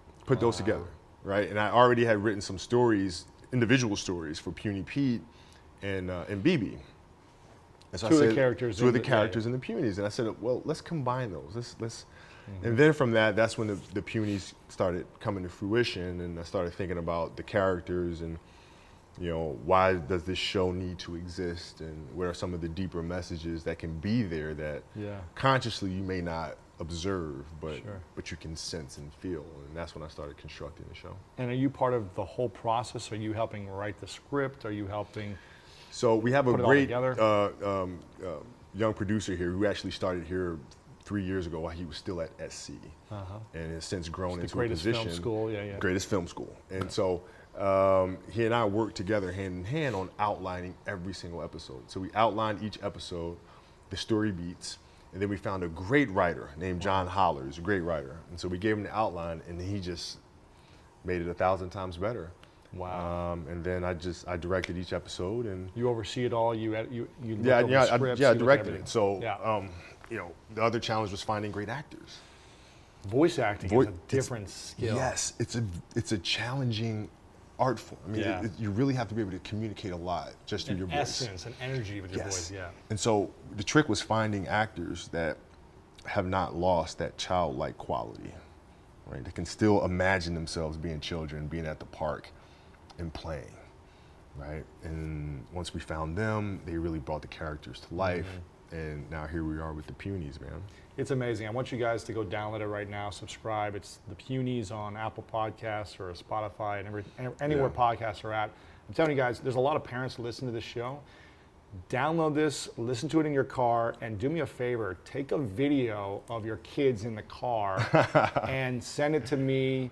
Right? And I already had written some stories, individual stories for Puny Pete and BB. And so Two I of the said, characters Two of in the the- characters in the Punies. And I said, well, let's combine those. Let's. And then from that's when the Punies started coming to fruition, and I started thinking about the characters and, why does this show need to exist, and what are some of the deeper messages that can be there that consciously you may not observe, but you can sense and feel. And that's when I started constructing the show. And are you part of the whole process? Are you helping write the script? Are you helping? So we have a Put it all great together? young producer here who actually started here 3 years ago while he was still at SC, and has since grown into a greatest film position. school, yeah. Greatest film school. And so he and I worked together hand in hand on outlining every single episode. So we outlined each episode, the story beats, and then we found a great writer named John Holler, who's a great writer. And so we gave him the outline, and he just made it 1,000 times better. Wow. And then I directed each episode, and You oversee it all. You look yeah, over the scripts, I you look at directed everything. it. So, Yeah. the other challenge was finding great actors. Voice acting is a different skill. Yes, it's a challenging art form. I mean, Yeah. you really have to be able to communicate a lot just through your voice. Essence and energy with your voice. Yeah. And so the trick was finding actors that have not lost that childlike quality, right? They can still imagine themselves being children, being at the park and playing, right? And once we found them, they really brought the characters to life. And now here we are with the Punies, man. It's amazing. I want you guys to go download it right now, subscribe. It's the Punies on Apple Podcasts or Spotify and anywhere podcasts are at. I'm telling you guys, there's a lot of parents that listen to this show. Download this, listen to it in your car, and do me a favor, take a video of your kids in the car and send it to me.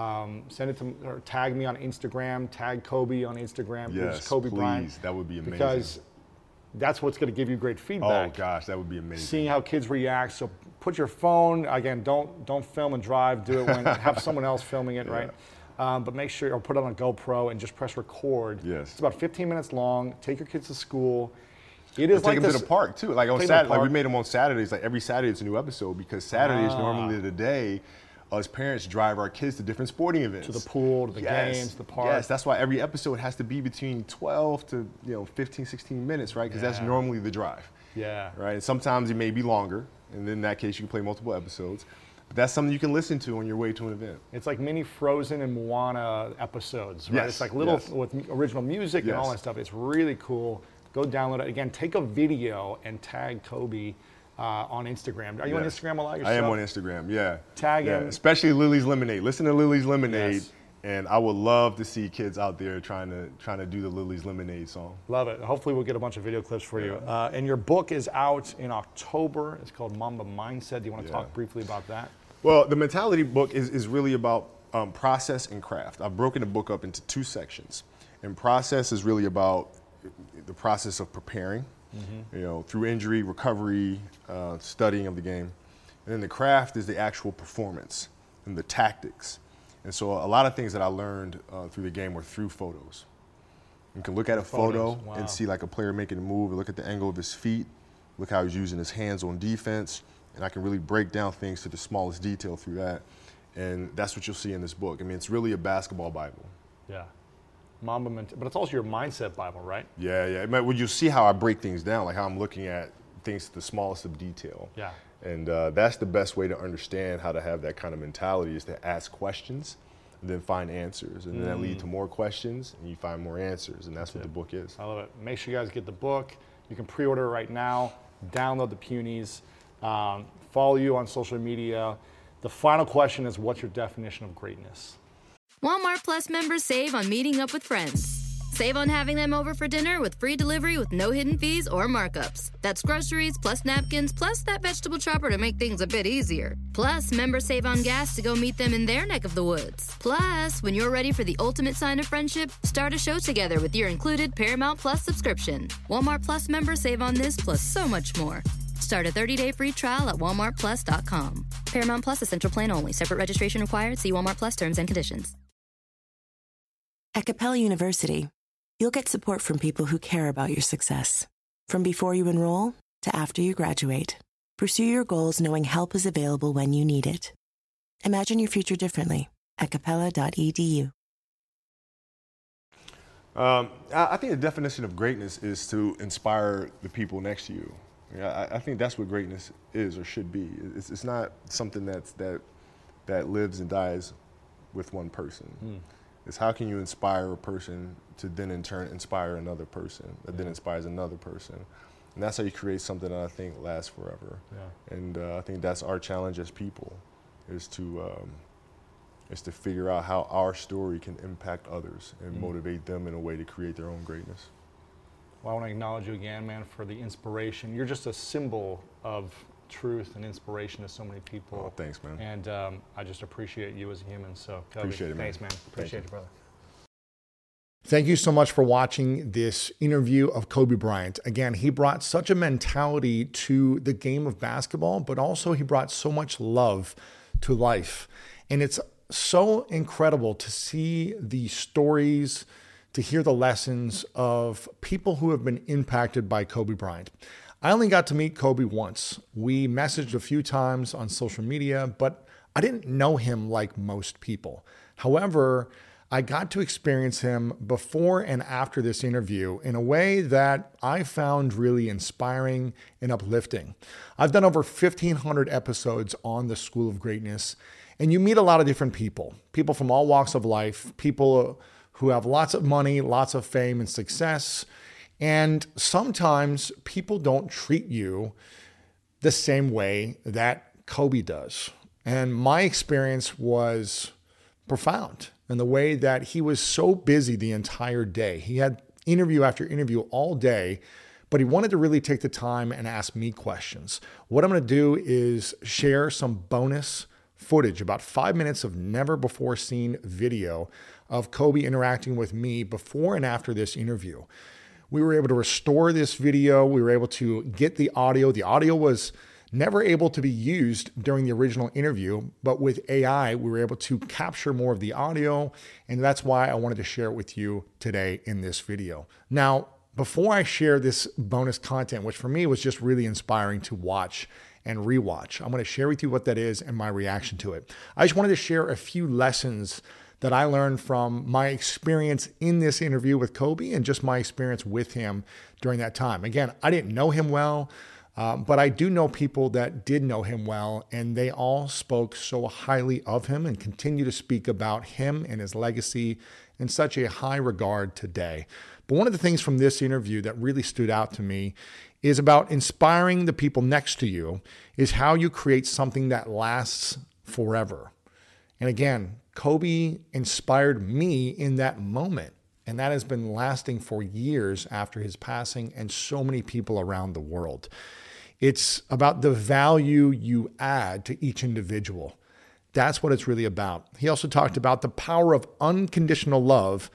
Or tag me on Instagram, tag Kobe on Instagram. Yes, Kobe please. Bryant. That would be amazing. Because that's what's going to give you great feedback. Oh gosh, that would be amazing. Seeing how kids react. So put your phone, again, don't film and drive. Do it when have someone else filming it, right? But make sure, or put it on a GoPro and just press record. Yes. It's about 15 minutes long. Take your kids to school. It is Take like them this, to the park too. Like on take them to the Saturday, like we park. made them on Saturdays. Like every Saturday, it's a new episode because Saturday is normally the day us parents drive our kids to different sporting events. To the pool, to the games, the park. Yes, that's why every episode has to be between 12 to 15, 16 minutes, right? Because that's normally the drive. Yeah. Right. And sometimes it may be longer, and in that case, you can play multiple episodes. But that's something you can listen to on your way to an event. It's like mini Frozen and Moana episodes, right? Yes, It's like little yes. with original music and all Yes. that stuff. It's really cool. Go download it. Again, take a video and tag Kobe on Instagram. Are you on Yes. Instagram a lot yourself? I am on Instagram, yeah. Tag yeah. him. Especially Lily's Lemonade. Listen to Lily's Lemonade. Yes. And I would love to see kids out there trying to do the Lily's Lemonade song. Love it. Hopefully we'll get a bunch of video clips for you. And your book is out in October. It's called Mamba Mindset. Do you want to talk briefly about that? Well, the mentality book is really about process and craft. I've broken the book up into two sections. And process is really about the process of preparing, through injury, recovery, studying of the game. And then the craft is the actual performance and the tactics. And so a lot of things that I learned through the game were through photos. You can look at a photo Wow. and see like a player making a move, and look at the angle of his feet, look how he's using his hands on defense, and I can really break down things to the smallest detail through that. And that's what you'll see in this book. I mean, it's really a basketball Bible. Yeah. But it's also your mindset Bible, right? Yeah. Well, you'll see how I break things down, like how I'm looking at things to the smallest of detail. Yeah. And that's the best way to understand how to have that kind of mentality, is to ask questions and then find answers. And then that lead to more questions and you find more answers. And that's what the book is. I love it. Make sure you guys get the book. You can pre-order it right now. Download the Punies. Follow you on social media. The final question is, what's your definition of greatness? Walmart Plus members save on meeting up with friends. Save on having them over for dinner with free delivery with no hidden fees or markups. That's groceries plus napkins plus that vegetable chopper to make things a bit easier. Plus, members save on gas to go meet them in their neck of the woods. Plus, when you're ready for the ultimate sign of friendship, start a show together with your included Paramount Plus subscription. Walmart Plus members save on this plus so much more. Start a 30-day free trial at walmartplus.com. Paramount Plus Essential Plan only. Separate registration required. See Walmart Plus terms and conditions. At Capella University, you'll get support from people who care about your success. From before you enroll to after you graduate, pursue your goals knowing help is available when you need it. Imagine your future differently at capella.edu. I think the definition of greatness is to inspire the people next to you. I think that's what greatness is or should be. It's not something that lives and dies with one person. It's how can you inspire a person to then in turn inspire another person that then inspires another person. And that's how you create something that I think lasts forever. Yeah. And I think that's our challenge as people, is to figure out how our story can impact others and motivate them in a way to create their own greatness. Well, I want to acknowledge you again, man, for the inspiration. You're just a symbol of truth and inspiration to so many people. Oh, thanks, man. And I just appreciate you as a human. So, Kobe, Appreciate it, man. thanks, man. Appreciate you, brother. Thank you so much for watching this interview of Kobe Bryant. Again, he brought such a mentality to the game of basketball, but also he brought so much love to life. And it's so incredible to see the stories, to hear the lessons of people who have been impacted by Kobe Bryant. I only got to meet Kobe once. We messaged a few times on social media, but I didn't know him like most people. However, I got to experience him before and after this interview in a way that I found really inspiring and uplifting. I've done over 1,500 episodes on the School of Greatness, and you meet a lot of different people from all walks of life, people who have lots of money, lots of fame and success. And sometimes people don't treat you the same way that Kobe does. And my experience was profound in the way that he was so busy the entire day. He had interview after interview all day, but he wanted to really take the time and ask me questions. What I'm going to do is share some bonus footage, about 5 minutes of never before seen video of Kobe interacting with me before and after this interview. We were able to restore this video. We were able to get the audio. The audio was never able to be used during the original interview, but with AI, we were able to capture more of the audio, and that's why I wanted to share it with you today in this video. Now, before I share this bonus content, which for me was just really inspiring to watch and rewatch, I'm going to share with you what that is and my reaction to it. I just wanted to share a few lessons that I learned from my experience in this interview with Kobe and just my experience with him during that time. Again, I didn't know him well, but I do know people that did know him well, and they all spoke so highly of him and continue to speak about him and his legacy in such a high regard today. But one of the things from this interview that really stood out to me is about inspiring the people next to you, is how you create something that lasts forever. And again, Kobe inspired me in that moment, and that has been lasting for years after his passing and so many people around the world. It's about the value you add to each individual. That's what it's really about. He also talked about the power of unconditional love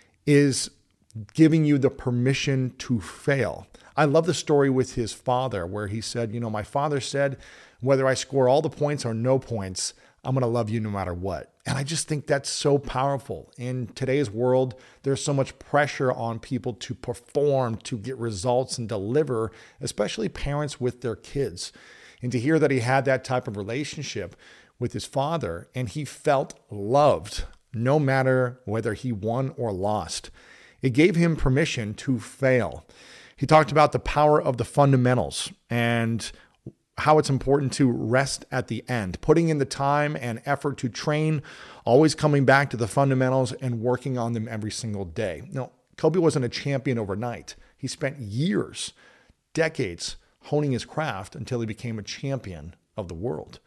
is giving you the permission to fail. I love the story with his father where he said, my father said, whether I score all the points or no points, I'm going to love you no matter what. And I just think that's so powerful. In today's world, there's so much pressure on people to perform, to get results and deliver, especially parents with their kids. And to hear that he had that type of relationship with his father and he felt loved no matter whether he won or lost, it gave him permission to fail. He talked about the power of the fundamentals and how it's important to rest at the end, putting in the time and effort to train, always coming back to the fundamentals and working on them every single day. Now, Kobe wasn't a champion overnight. He spent years, decades honing his craft until he became a champion of the world.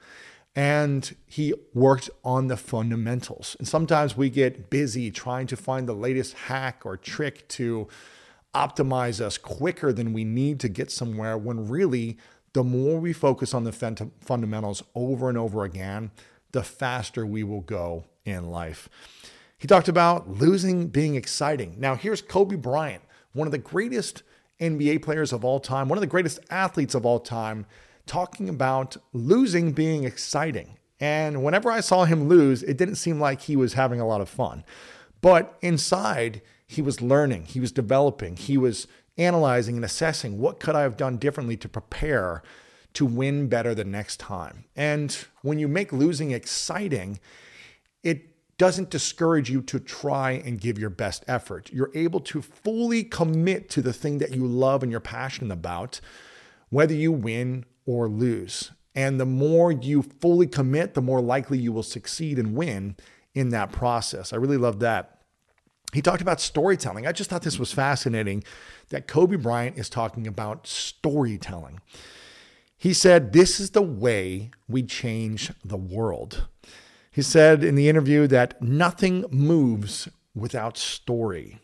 And he worked on the fundamentals. And sometimes we get busy trying to find the latest hack or trick to optimize us quicker than we need to get somewhere, when really the more we focus on the fundamentals over and over again, the faster we will go in life. He talked about losing being exciting. Now, here's Kobe Bryant, one of the greatest NBA players of all time, one of the greatest athletes of all time, talking about losing being exciting. And whenever I saw him lose, it didn't seem like he was having a lot of fun. But inside, he was learning, he was developing, he was analyzing and assessing what could I have done differently to prepare to win better the next time. And when you make losing exciting, it doesn't discourage you to try and give your best effort. You're able to fully commit to the thing that you love and you're passionate about, whether you win or lose. And the more you fully commit, the more likely you will succeed and win in that process. I really love that. He talked about storytelling. I just thought this was fascinating that Kobe Bryant is talking about storytelling. He said, this is the way we change the world. He said in the interview that nothing moves without story.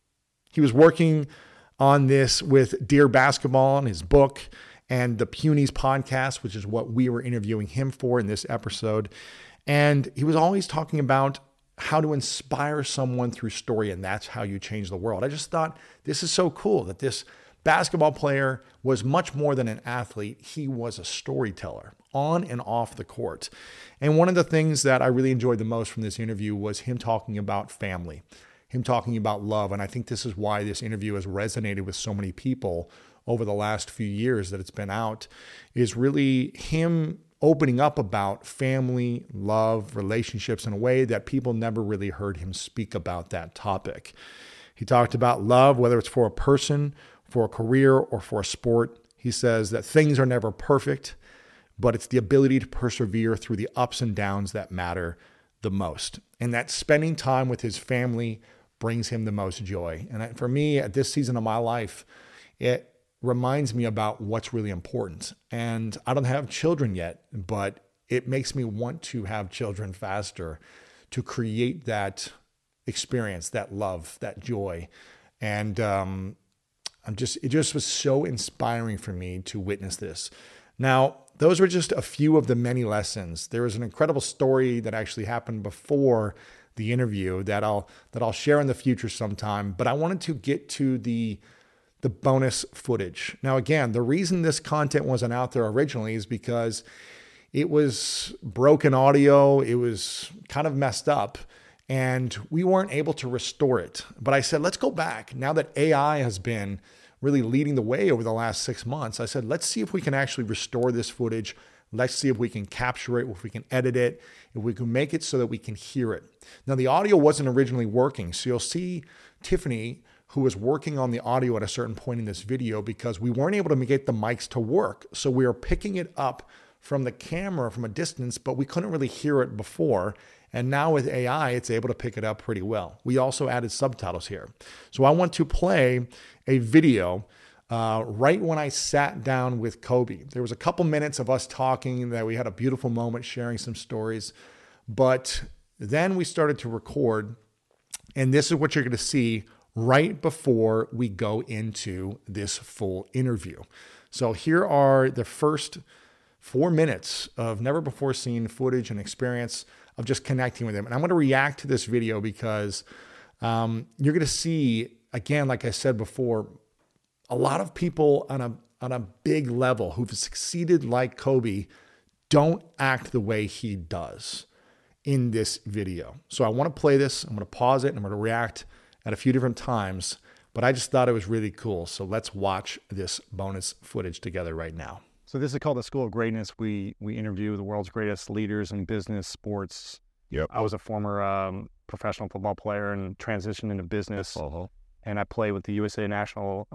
He was working on this with Dear Basketball and his book and the Punies podcast, which is what we were interviewing him for in this episode. And he was always talking about how to inspire someone through story, and that's how you change the world. I just thought this is so cool that this basketball player, was much more than an athlete. He was a storyteller on and off the court. And one of the things that I really enjoyed the most from this interview was him talking about family, him talking about love. And I think this is why this interview has resonated with so many people over the last few years that it's been out, is really him opening up about family, love, relationships in a way that people never really heard him speak about that topic. He talked about love, whether it's for a person, for a career, or for a sport. He says that things are never perfect, but it's the ability to persevere through the ups and downs that matter the most. And that spending time with his family brings him the most joy. And for me, at this season of my life, it reminds me about what's really important. And I don't have children yet, but it makes me want to have children faster to create that experience, that love, that joy. And it just was so inspiring for me to witness this. Now, those were just a few of the many lessons. There was an incredible story that actually happened before the interview that I'll share in the future sometime, but I wanted to get to the bonus footage. Now, again, the reason this content wasn't out there originally is because it was broken audio. It was kind of messed up and we weren't able to restore it. But I said, let's go back. Now that AI has been really leading the way over the last 6 months, I said, let's see if we can actually restore this footage. Let's see if we can capture it, if we can edit it, if we can make it so that we can hear it. Now, the audio wasn't originally working. So you'll see Tiffany, who was working on the audio at a certain point in this video, because we weren't able to get the mics to work. So we were picking it up from the camera from a distance, but we couldn't really hear it before. And now with AI, it's able to pick it up pretty well. We also added subtitles here. So I want to play a video right when I sat down with Kobe. There was a couple minutes of us talking that we had a beautiful moment sharing some stories, but then we started to record, and this is what you're going to see right before we go into this full interview. So here are the first 4 minutes of never before seen footage and experience of just connecting with him. And I'm going to react to this video because you're going to see, again, like I said before, a lot of people on a big level who've succeeded like Kobe don't act the way he does in this video. So I want to play this. I'm going to pause it and I'm going to react at a few different times, but I just thought it was really cool. So let's watch this bonus footage together right now. So this is called the School of Greatness. We interview the world's greatest leaders in business, sports. Yep. I was a former professional football player and transitioned into business. And I play with the USA national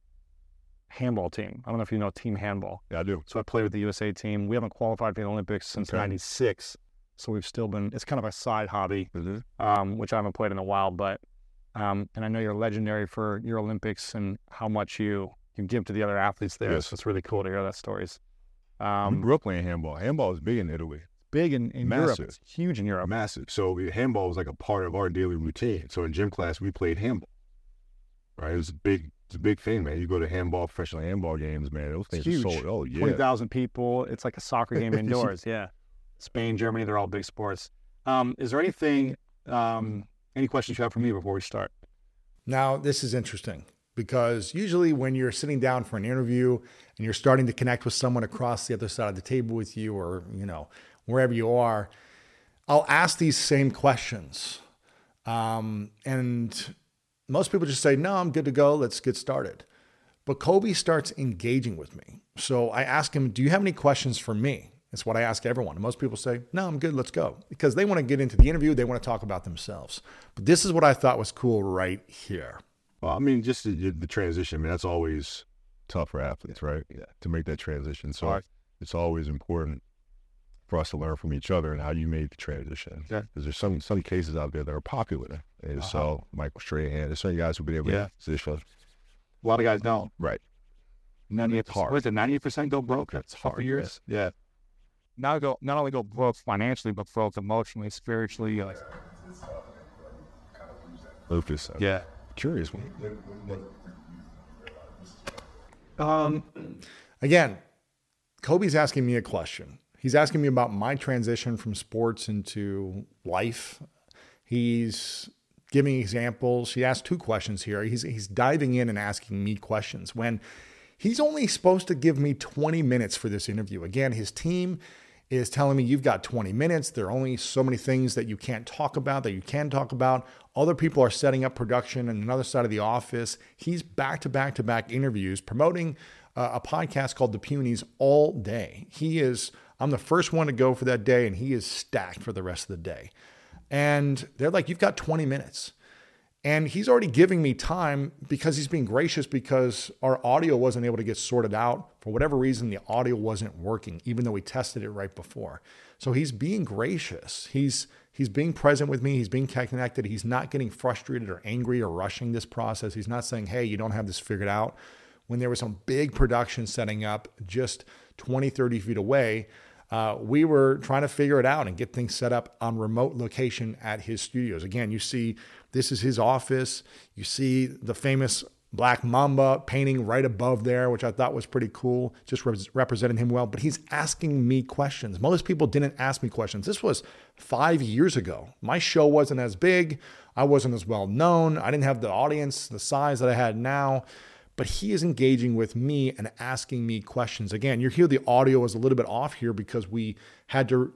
handball team. I don't know if you know team handball. Yeah, I do. So I play with the USA team. We haven't qualified for the Olympics since '96. So we've still been, it's kind of a side hobby, which I haven't played in a while, but and I know you're legendary for your Olympics and how much you give to the other athletes there. Yes. So it's really cool to hear that stories. We grew up playing handball. Handball is big in Italy. Big in Europe. It's huge in Europe. Massive. So handball was like a part of our daily routine. So in gym class, we played handball. Right? It was a big thing, man. You go to professional handball games, man. Those things are sold. Oh, yeah. 20,000 people. It's like a soccer game indoors. Yeah. Spain, Germany, they're all big sports. Is there anything, any questions you have for me before we start? Now, this is interesting because usually when you're sitting down for an interview and you're starting to connect with someone across the other side of the table with you or, wherever you are, I'll ask these same questions. And most people just say, no, I'm good to go. Let's get started. But Kobe starts engaging with me. So I ask him, do you have any questions for me? That's what I ask everyone. And most people say, no, I'm good. Let's go. Because they want to get into the interview. They want to talk about themselves. But this is what I thought was cool right here. Well, I mean, just the transition. I mean, that's always tough for athletes, right? Yeah. To make that transition. So it's always important for us to learn from each other and how you made the transition. Yeah. Because there's some cases out there that are popular. And so Michael Strahan, there's some guys who've been able to transition. A lot of guys don't. Right. 98%. What is it? 90% go broke? That's hard. For years. Yeah. Not only go broke financially, but broke emotionally, spiritually. Lucas. Yeah. Curious. Again, Kobe's asking me a question. He's asking me about my transition from sports into life. He's giving examples. He asked 2 questions here. He's diving in and asking me questions when he's only supposed to give me 20 minutes for this interview. Again, his team is telling me you've got 20 minutes. There are only so many things that you can't talk about, that you can talk about. Other people are setting up production on another side of the office. He's back-to-back interviews promoting a podcast called The Punies all day. I'm the first one to go for that day, and he is stacked for the rest of the day. And they're like, you've got 20 minutes. And he's already giving me time because he's being gracious, because our audio wasn't able to get sorted out. For whatever reason, the audio wasn't working, even though we tested it right before. So he's being gracious. He's being present with me. He's being connected. He's not getting frustrated or angry or rushing this process. He's not saying, hey, you don't have this figured out. When there was some big production setting up just 20, 30 feet away, we were trying to figure it out and get things set up on remote location at his studios. Again, you see, this is his office. You see the famous Black Mamba painting right above there, which I thought was pretty cool, just represented him well. But he's asking me questions. Most people didn't ask me questions. This was 5 years ago. My show wasn't as big. I wasn't as well known. I didn't have the audience, the size that I had now. But he is engaging with me and asking me questions. Again, you hear the audio is a little bit off here because we had to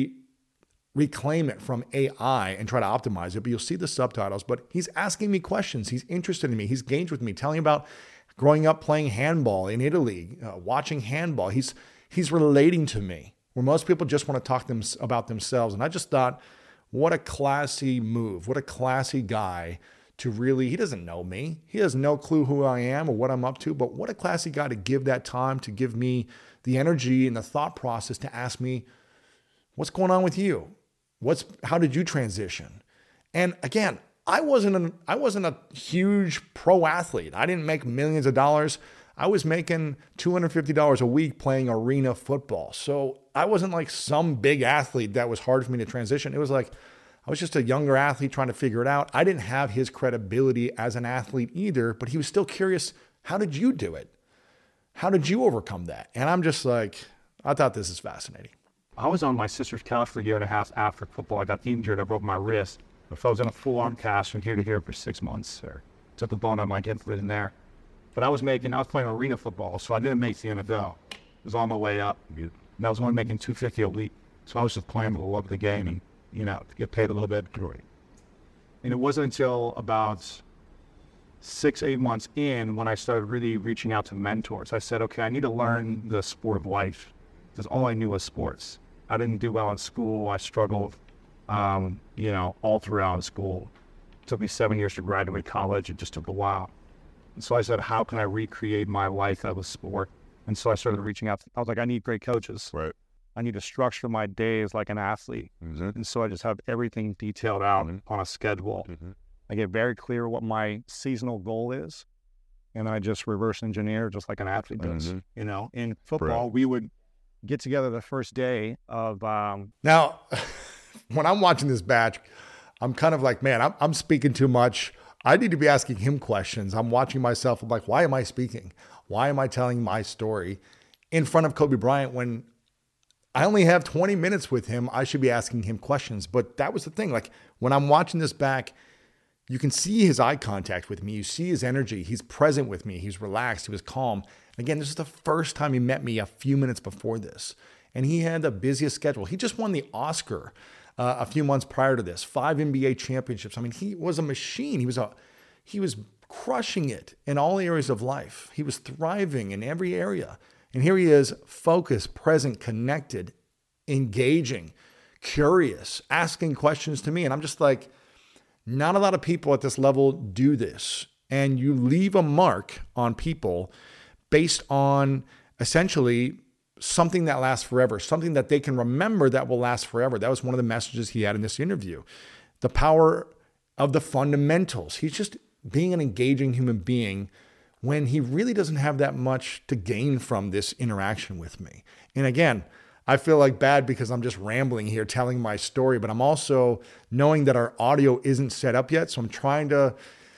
reclaim it from AI and try to optimize it. But you'll see the subtitles. But he's asking me questions. He's interested in me. He's engaged with me, telling about growing up playing handball in Italy, watching handball. He's relating to me, where most people just want to talk about themselves. And I just thought, what a classy move. What a classy guy to really, he doesn't know me. He has no clue who I am or what I'm up to, but what a classy guy to give that time, to give me the energy and the thought process to ask me, what's going on with you? How did you transition? And again, I wasn't a huge pro athlete. I didn't make millions of dollars. I was making $250 a week playing arena football. So I wasn't like some big athlete that was hard for me to transition. It was like, I was just a younger athlete trying to figure it out. I didn't have his credibility as an athlete either, but he was still curious, how did you do it? How did you overcome that? And I'm just like, I thought this is fascinating. I was on my sister's couch for a year and a half after football. I got injured. I broke my wrist. I was in a full-on cast from here to here for 6 months. Took the bone out of my hip in there. But I was playing arena football, so I didn't make the NFL. It was on my way up. And I was only making $250 a week. So I was just playing with the love of the game and, to get paid a little bit. And it wasn't until about 6-8 months in when I started really reaching out to mentors. I said, okay, I need to learn the sport of life, because all I knew was sports. I didn't do well in school. I struggled, all throughout school. It took me 7 years to graduate college. It just took a while. And so I said, how can I recreate my life out of sport? And so I started reaching out. I was like, I need great coaches. Right. I need to structure my days like an athlete. Mm-hmm. And so I just have everything detailed out on a schedule. Mm-hmm. I get very clear what my seasonal goal is. And I just reverse engineer just like an athlete does. Mm-hmm. In football, we would get together the first day of... Now, when I'm watching this batch, I'm kind of like, man, I'm speaking too much. I need to be asking him questions. I'm watching myself. I'm like, why am I speaking? Why am I telling my story in front of Kobe Bryant when I only have 20 minutes with him? I should be asking him questions. But that was the thing. Like, when I'm watching this back, you can see his eye contact with me. You see his energy. He's present with me. He's relaxed. He was calm. Again, this is the first time he met me a few minutes before this. And he had the busiest schedule. He just won the Oscar a few months prior to this. 5 NBA championships. I mean, he was a machine. He was crushing it in all areas of life. He was thriving in every area. And here he is, focused, present, connected, engaging, curious, asking questions to me. And I'm just like, not a lot of people at this level do this. And you leave a mark on people based on essentially something that lasts forever, something that they can remember that will last forever. That was one of the messages he had in this interview. The power of the fundamentals. He's just being an engaging human being when he really doesn't have that much to gain from this interaction with me. And again, I feel like bad because I'm just rambling here telling my story, but I'm also knowing that our audio isn't set up yet. So I'm trying to,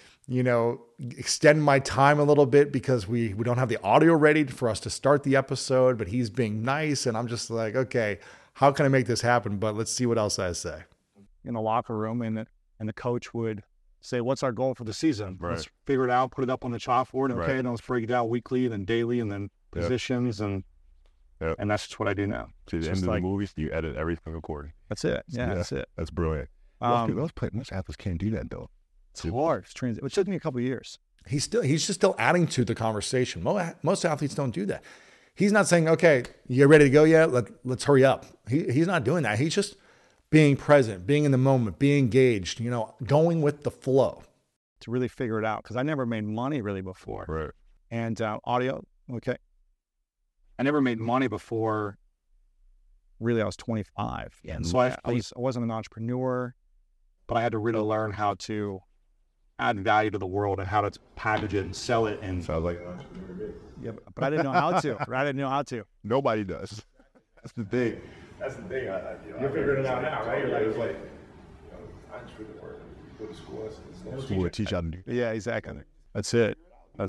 extend my time a little bit because we don't have the audio ready for us to start the episode, but he's being nice. And I'm just like, okay, how can I make this happen? But let's see what else I say. In the locker room, and the coach would say, what's our goal for the season? Right. Let's figure it out, put it up on the chalkboard, okay, Right. and let's break it out weekly, and then daily, and then Yep. positions, and that's just what I do now. To the It's end of like- the movies, you edit everything according. That's it. Yeah, that's it. That's brilliant. Most athletes can't do that though. It's hard. It took me a couple of years. He's just still adding to the conversation. Most athletes don't do that. He's not saying, okay, you ready to go yet? Let's hurry up. He's not doing that. He's just being present, being in the moment, being engaged, going with the flow. To really figure it out, because I never made money really before. Right. And audio, okay. I never made money before. Really, I was 25. Yeah. So I wasn't an entrepreneur, but I had to really learn how to add value to the world and how to package it and sell it. And Sounds like an entrepreneur to me. yeah, but I didn't know how to. Nobody does. That's the thing. You're figuring it out now, right? It's like, entrepreneur. Go to school. School would teach you how to do. Yeah, exactly. That's it.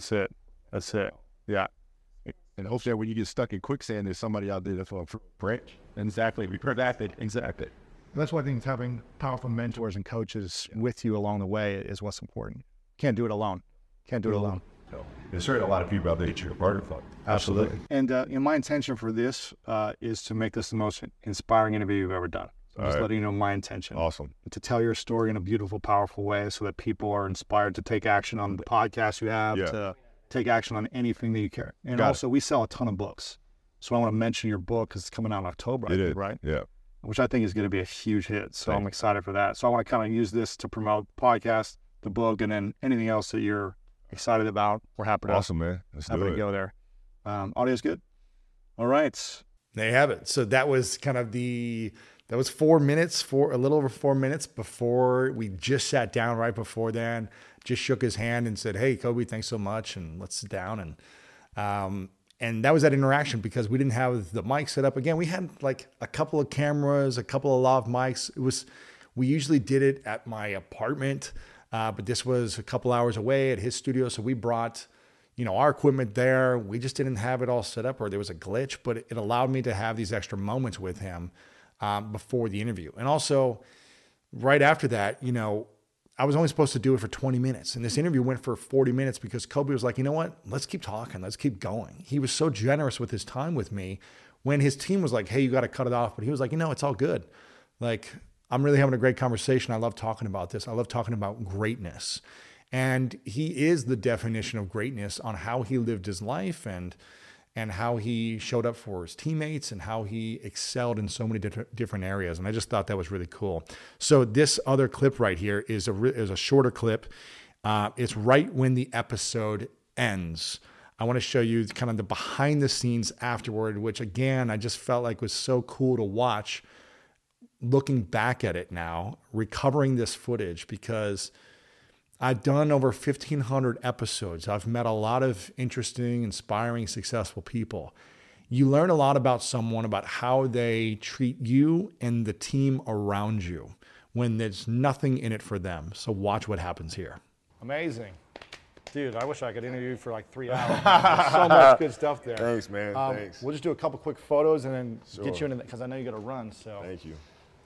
Yeah. And hopefully, when you get stuck in quicksand, there's somebody out there that's on a branch. Exactly. Exactly. That's why I think having powerful mentors and coaches with you along the way is what's important. Can't do it alone. No. There's certainly a lot of people out there that you're a part of. Absolutely. And my intention for this is to make this the most inspiring interview you've ever done. So I'm just letting you know my intention. Awesome. To tell your story in a beautiful, powerful way so that people are inspired to take action on the podcast you have, to take action on anything that you care. And also, we sell a ton of books. So I want to mention your book because it's coming out in October, I think, right? Yeah. Which I think is going to be a huge hit. So I'm excited for that. So I want to kind of use this to promote the podcast, the book, and then anything else that you're excited about. We're happy to, Awesome, man. Let's do it. go there. Audio's good. All right. There you have it. So that was kind of that was 4 minutes, a little over 4 minutes before we just sat down right before then, just shook his hand and said, hey, Kobe, thanks so much. And let's sit down. And that was that interaction because we didn't have the mic set up. Again, we had like a couple of cameras, a couple of lav mics. We usually did it at my apartment, but this was a couple hours away at his studio. So we brought, our equipment there. We just didn't have it all set up, or there was a glitch, but it allowed me to have these extra moments with him before the interview. And also right after that, I was only supposed to do it for 20 minutes. And this interview went for 40 minutes because Kobe was like, you know what? Let's keep talking. Let's keep going. He was so generous with his time with me when his team was like, hey, you got to cut it off. But he was like, it's all good. Like, I'm really having a great conversation. I love talking about this. I love talking about greatness. And he is the definition of greatness on how he lived his life and how he showed up for his teammates and how he excelled in so many different areas. And I just thought that was really cool. So this other clip right here is a shorter clip. It's right when the episode ends. I want to show you kind of the behind the scenes afterward, which again, I just felt like was so cool to watch looking back at it now, recovering this footage because I've done over 1,500 episodes. I've met a lot of interesting, inspiring, successful people. You learn a lot about someone, about how they treat you and the team around you when there's nothing in it for them. So watch what happens here. Amazing. Dude, I wish I could interview you for like 3 hours. There's so much good stuff there. Thanks, man. Thanks. We'll just do a couple quick photos and then get you into because I know you got to run. So. Thank you.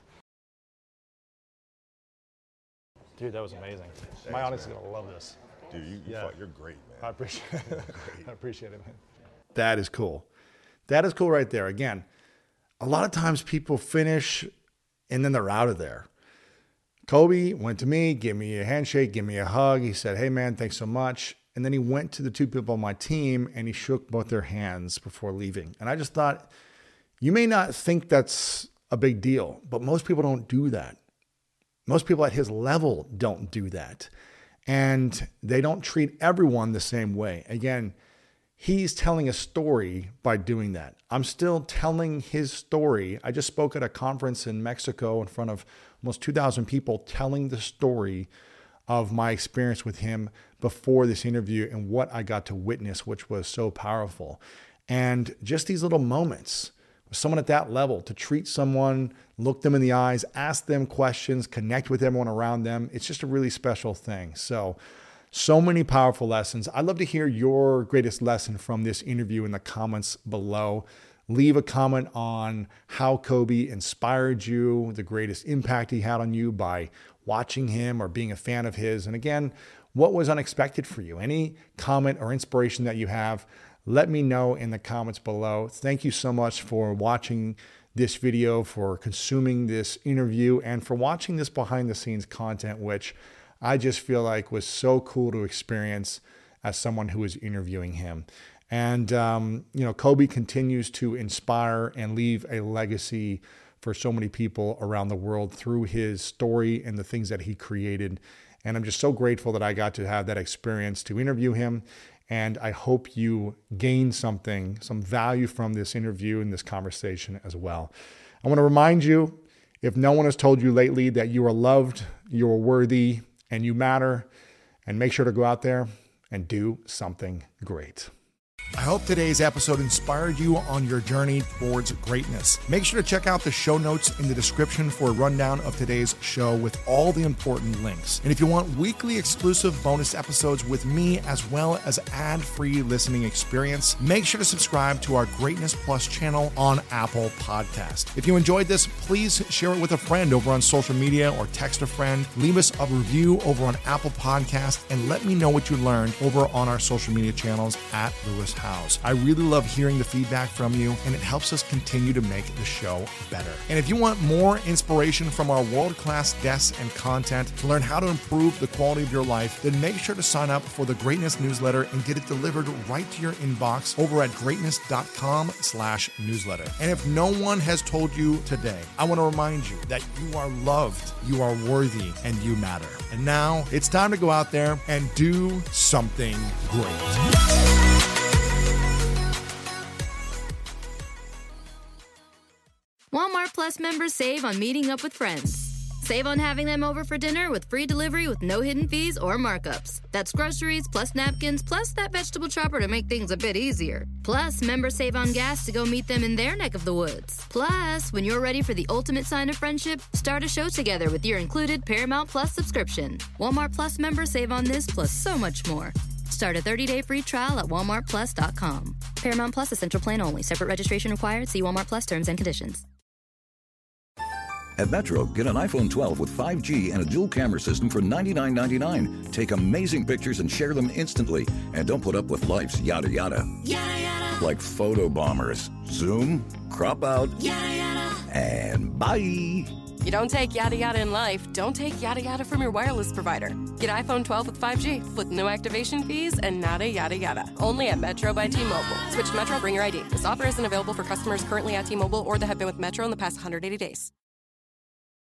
Dude, that was amazing. My audience is going to love this. Dude, you're great, man. I appreciate it. I appreciate it, man. That is cool. That is cool right there. Again, a lot of times people finish and then they're out of there. Kobe went to me, gave me a handshake, gave me a hug. He said, hey, man, thanks so much. And then he went to the two people on my team and he shook both their hands before leaving. And I just thought, you may not think that's a big deal, but most people don't do that. Most people at his level don't do that. And they don't treat everyone the same way. Again, he's telling a story by doing that. I'm still telling his story. I just spoke at a conference in Mexico in front of almost 2,000 people telling the story of my experience with him before this interview and what I got to witness, which was so powerful. And just these little moments, someone at that level, to treat someone, look them in the eyes, ask them questions, connect with everyone around them. It's just a really special thing. So many powerful lessons. I'd love to hear your greatest lesson from this interview in the comments below. Leave a comment on how Kobe inspired you, the greatest impact he had on you by watching him or being a fan of his. And again, what was unexpected for you? Any comment or inspiration that you have, let me know in the comments below. Thank you so much for watching this video, for consuming this interview, and for watching this behind the scenes content, which I just feel like was so cool to experience as someone who was interviewing him. And, Kobe continues to inspire and leave a legacy for so many people around the world through his story and the things that he created. And I'm just so grateful that I got to have that experience to interview him. And I hope you gain something, some value from this interview and this conversation as well. I want to remind you, if no one has told you lately, that you are loved, you are worthy, and you matter. And make sure to go out there and do something great. I hope today's episode inspired you on your journey towards greatness. Make sure to check out the show notes in the description for a rundown of today's show with all the important links. And if you want weekly exclusive bonus episodes with me, as well as ad-free listening experience, make sure to subscribe to our Greatness Plus channel on Apple Podcast. If you enjoyed this, please share it with a friend over on social media or text a friend. Leave us a review over on Apple Podcast and let me know what you learned over on our social media channels at Lewis Howes. I really love hearing the feedback from you, and it helps us continue to make the show better. And if you want more inspiration from our world-class guests and content to learn how to improve the quality of your life, then make sure to sign up for the Greatness newsletter and get it delivered right to your inbox over at greatness.com/newsletter. And if no one has told you today, I want to remind you that you are loved, you are worthy, and you matter. And now it's time to go out there and do something great. Walmart Plus members save on meeting up with friends. Save on having them over for dinner with free delivery with no hidden fees or markups. That's groceries plus napkins plus that vegetable chopper to make things a bit easier. Plus, members save on gas to go meet them in their neck of the woods. Plus, when you're ready for the ultimate sign of friendship, start a show together with your included Paramount Plus subscription. Walmart Plus members save on this plus so much more. Start a 30-day free trial at walmartplus.com. Paramount Plus Essential Plan only. Separate registration required. See Walmart Plus terms and conditions. At Metro, get an iPhone 12 with 5G and a dual camera system for $99.99. Take amazing pictures and share them instantly. And don't put up with life's yada yada. Yada yada. Like photo bombers. Zoom, crop out, yada yada. And bye. You don't take yada yada in life, don't take yada yada from your wireless provider. Get iPhone 12 with 5G with no activation fees and nada yada yada. Only at Metro by T-Mobile. Switch to Metro, bring your ID. This offer isn't available for customers currently at T-Mobile or that have been with Metro in the past 180 days.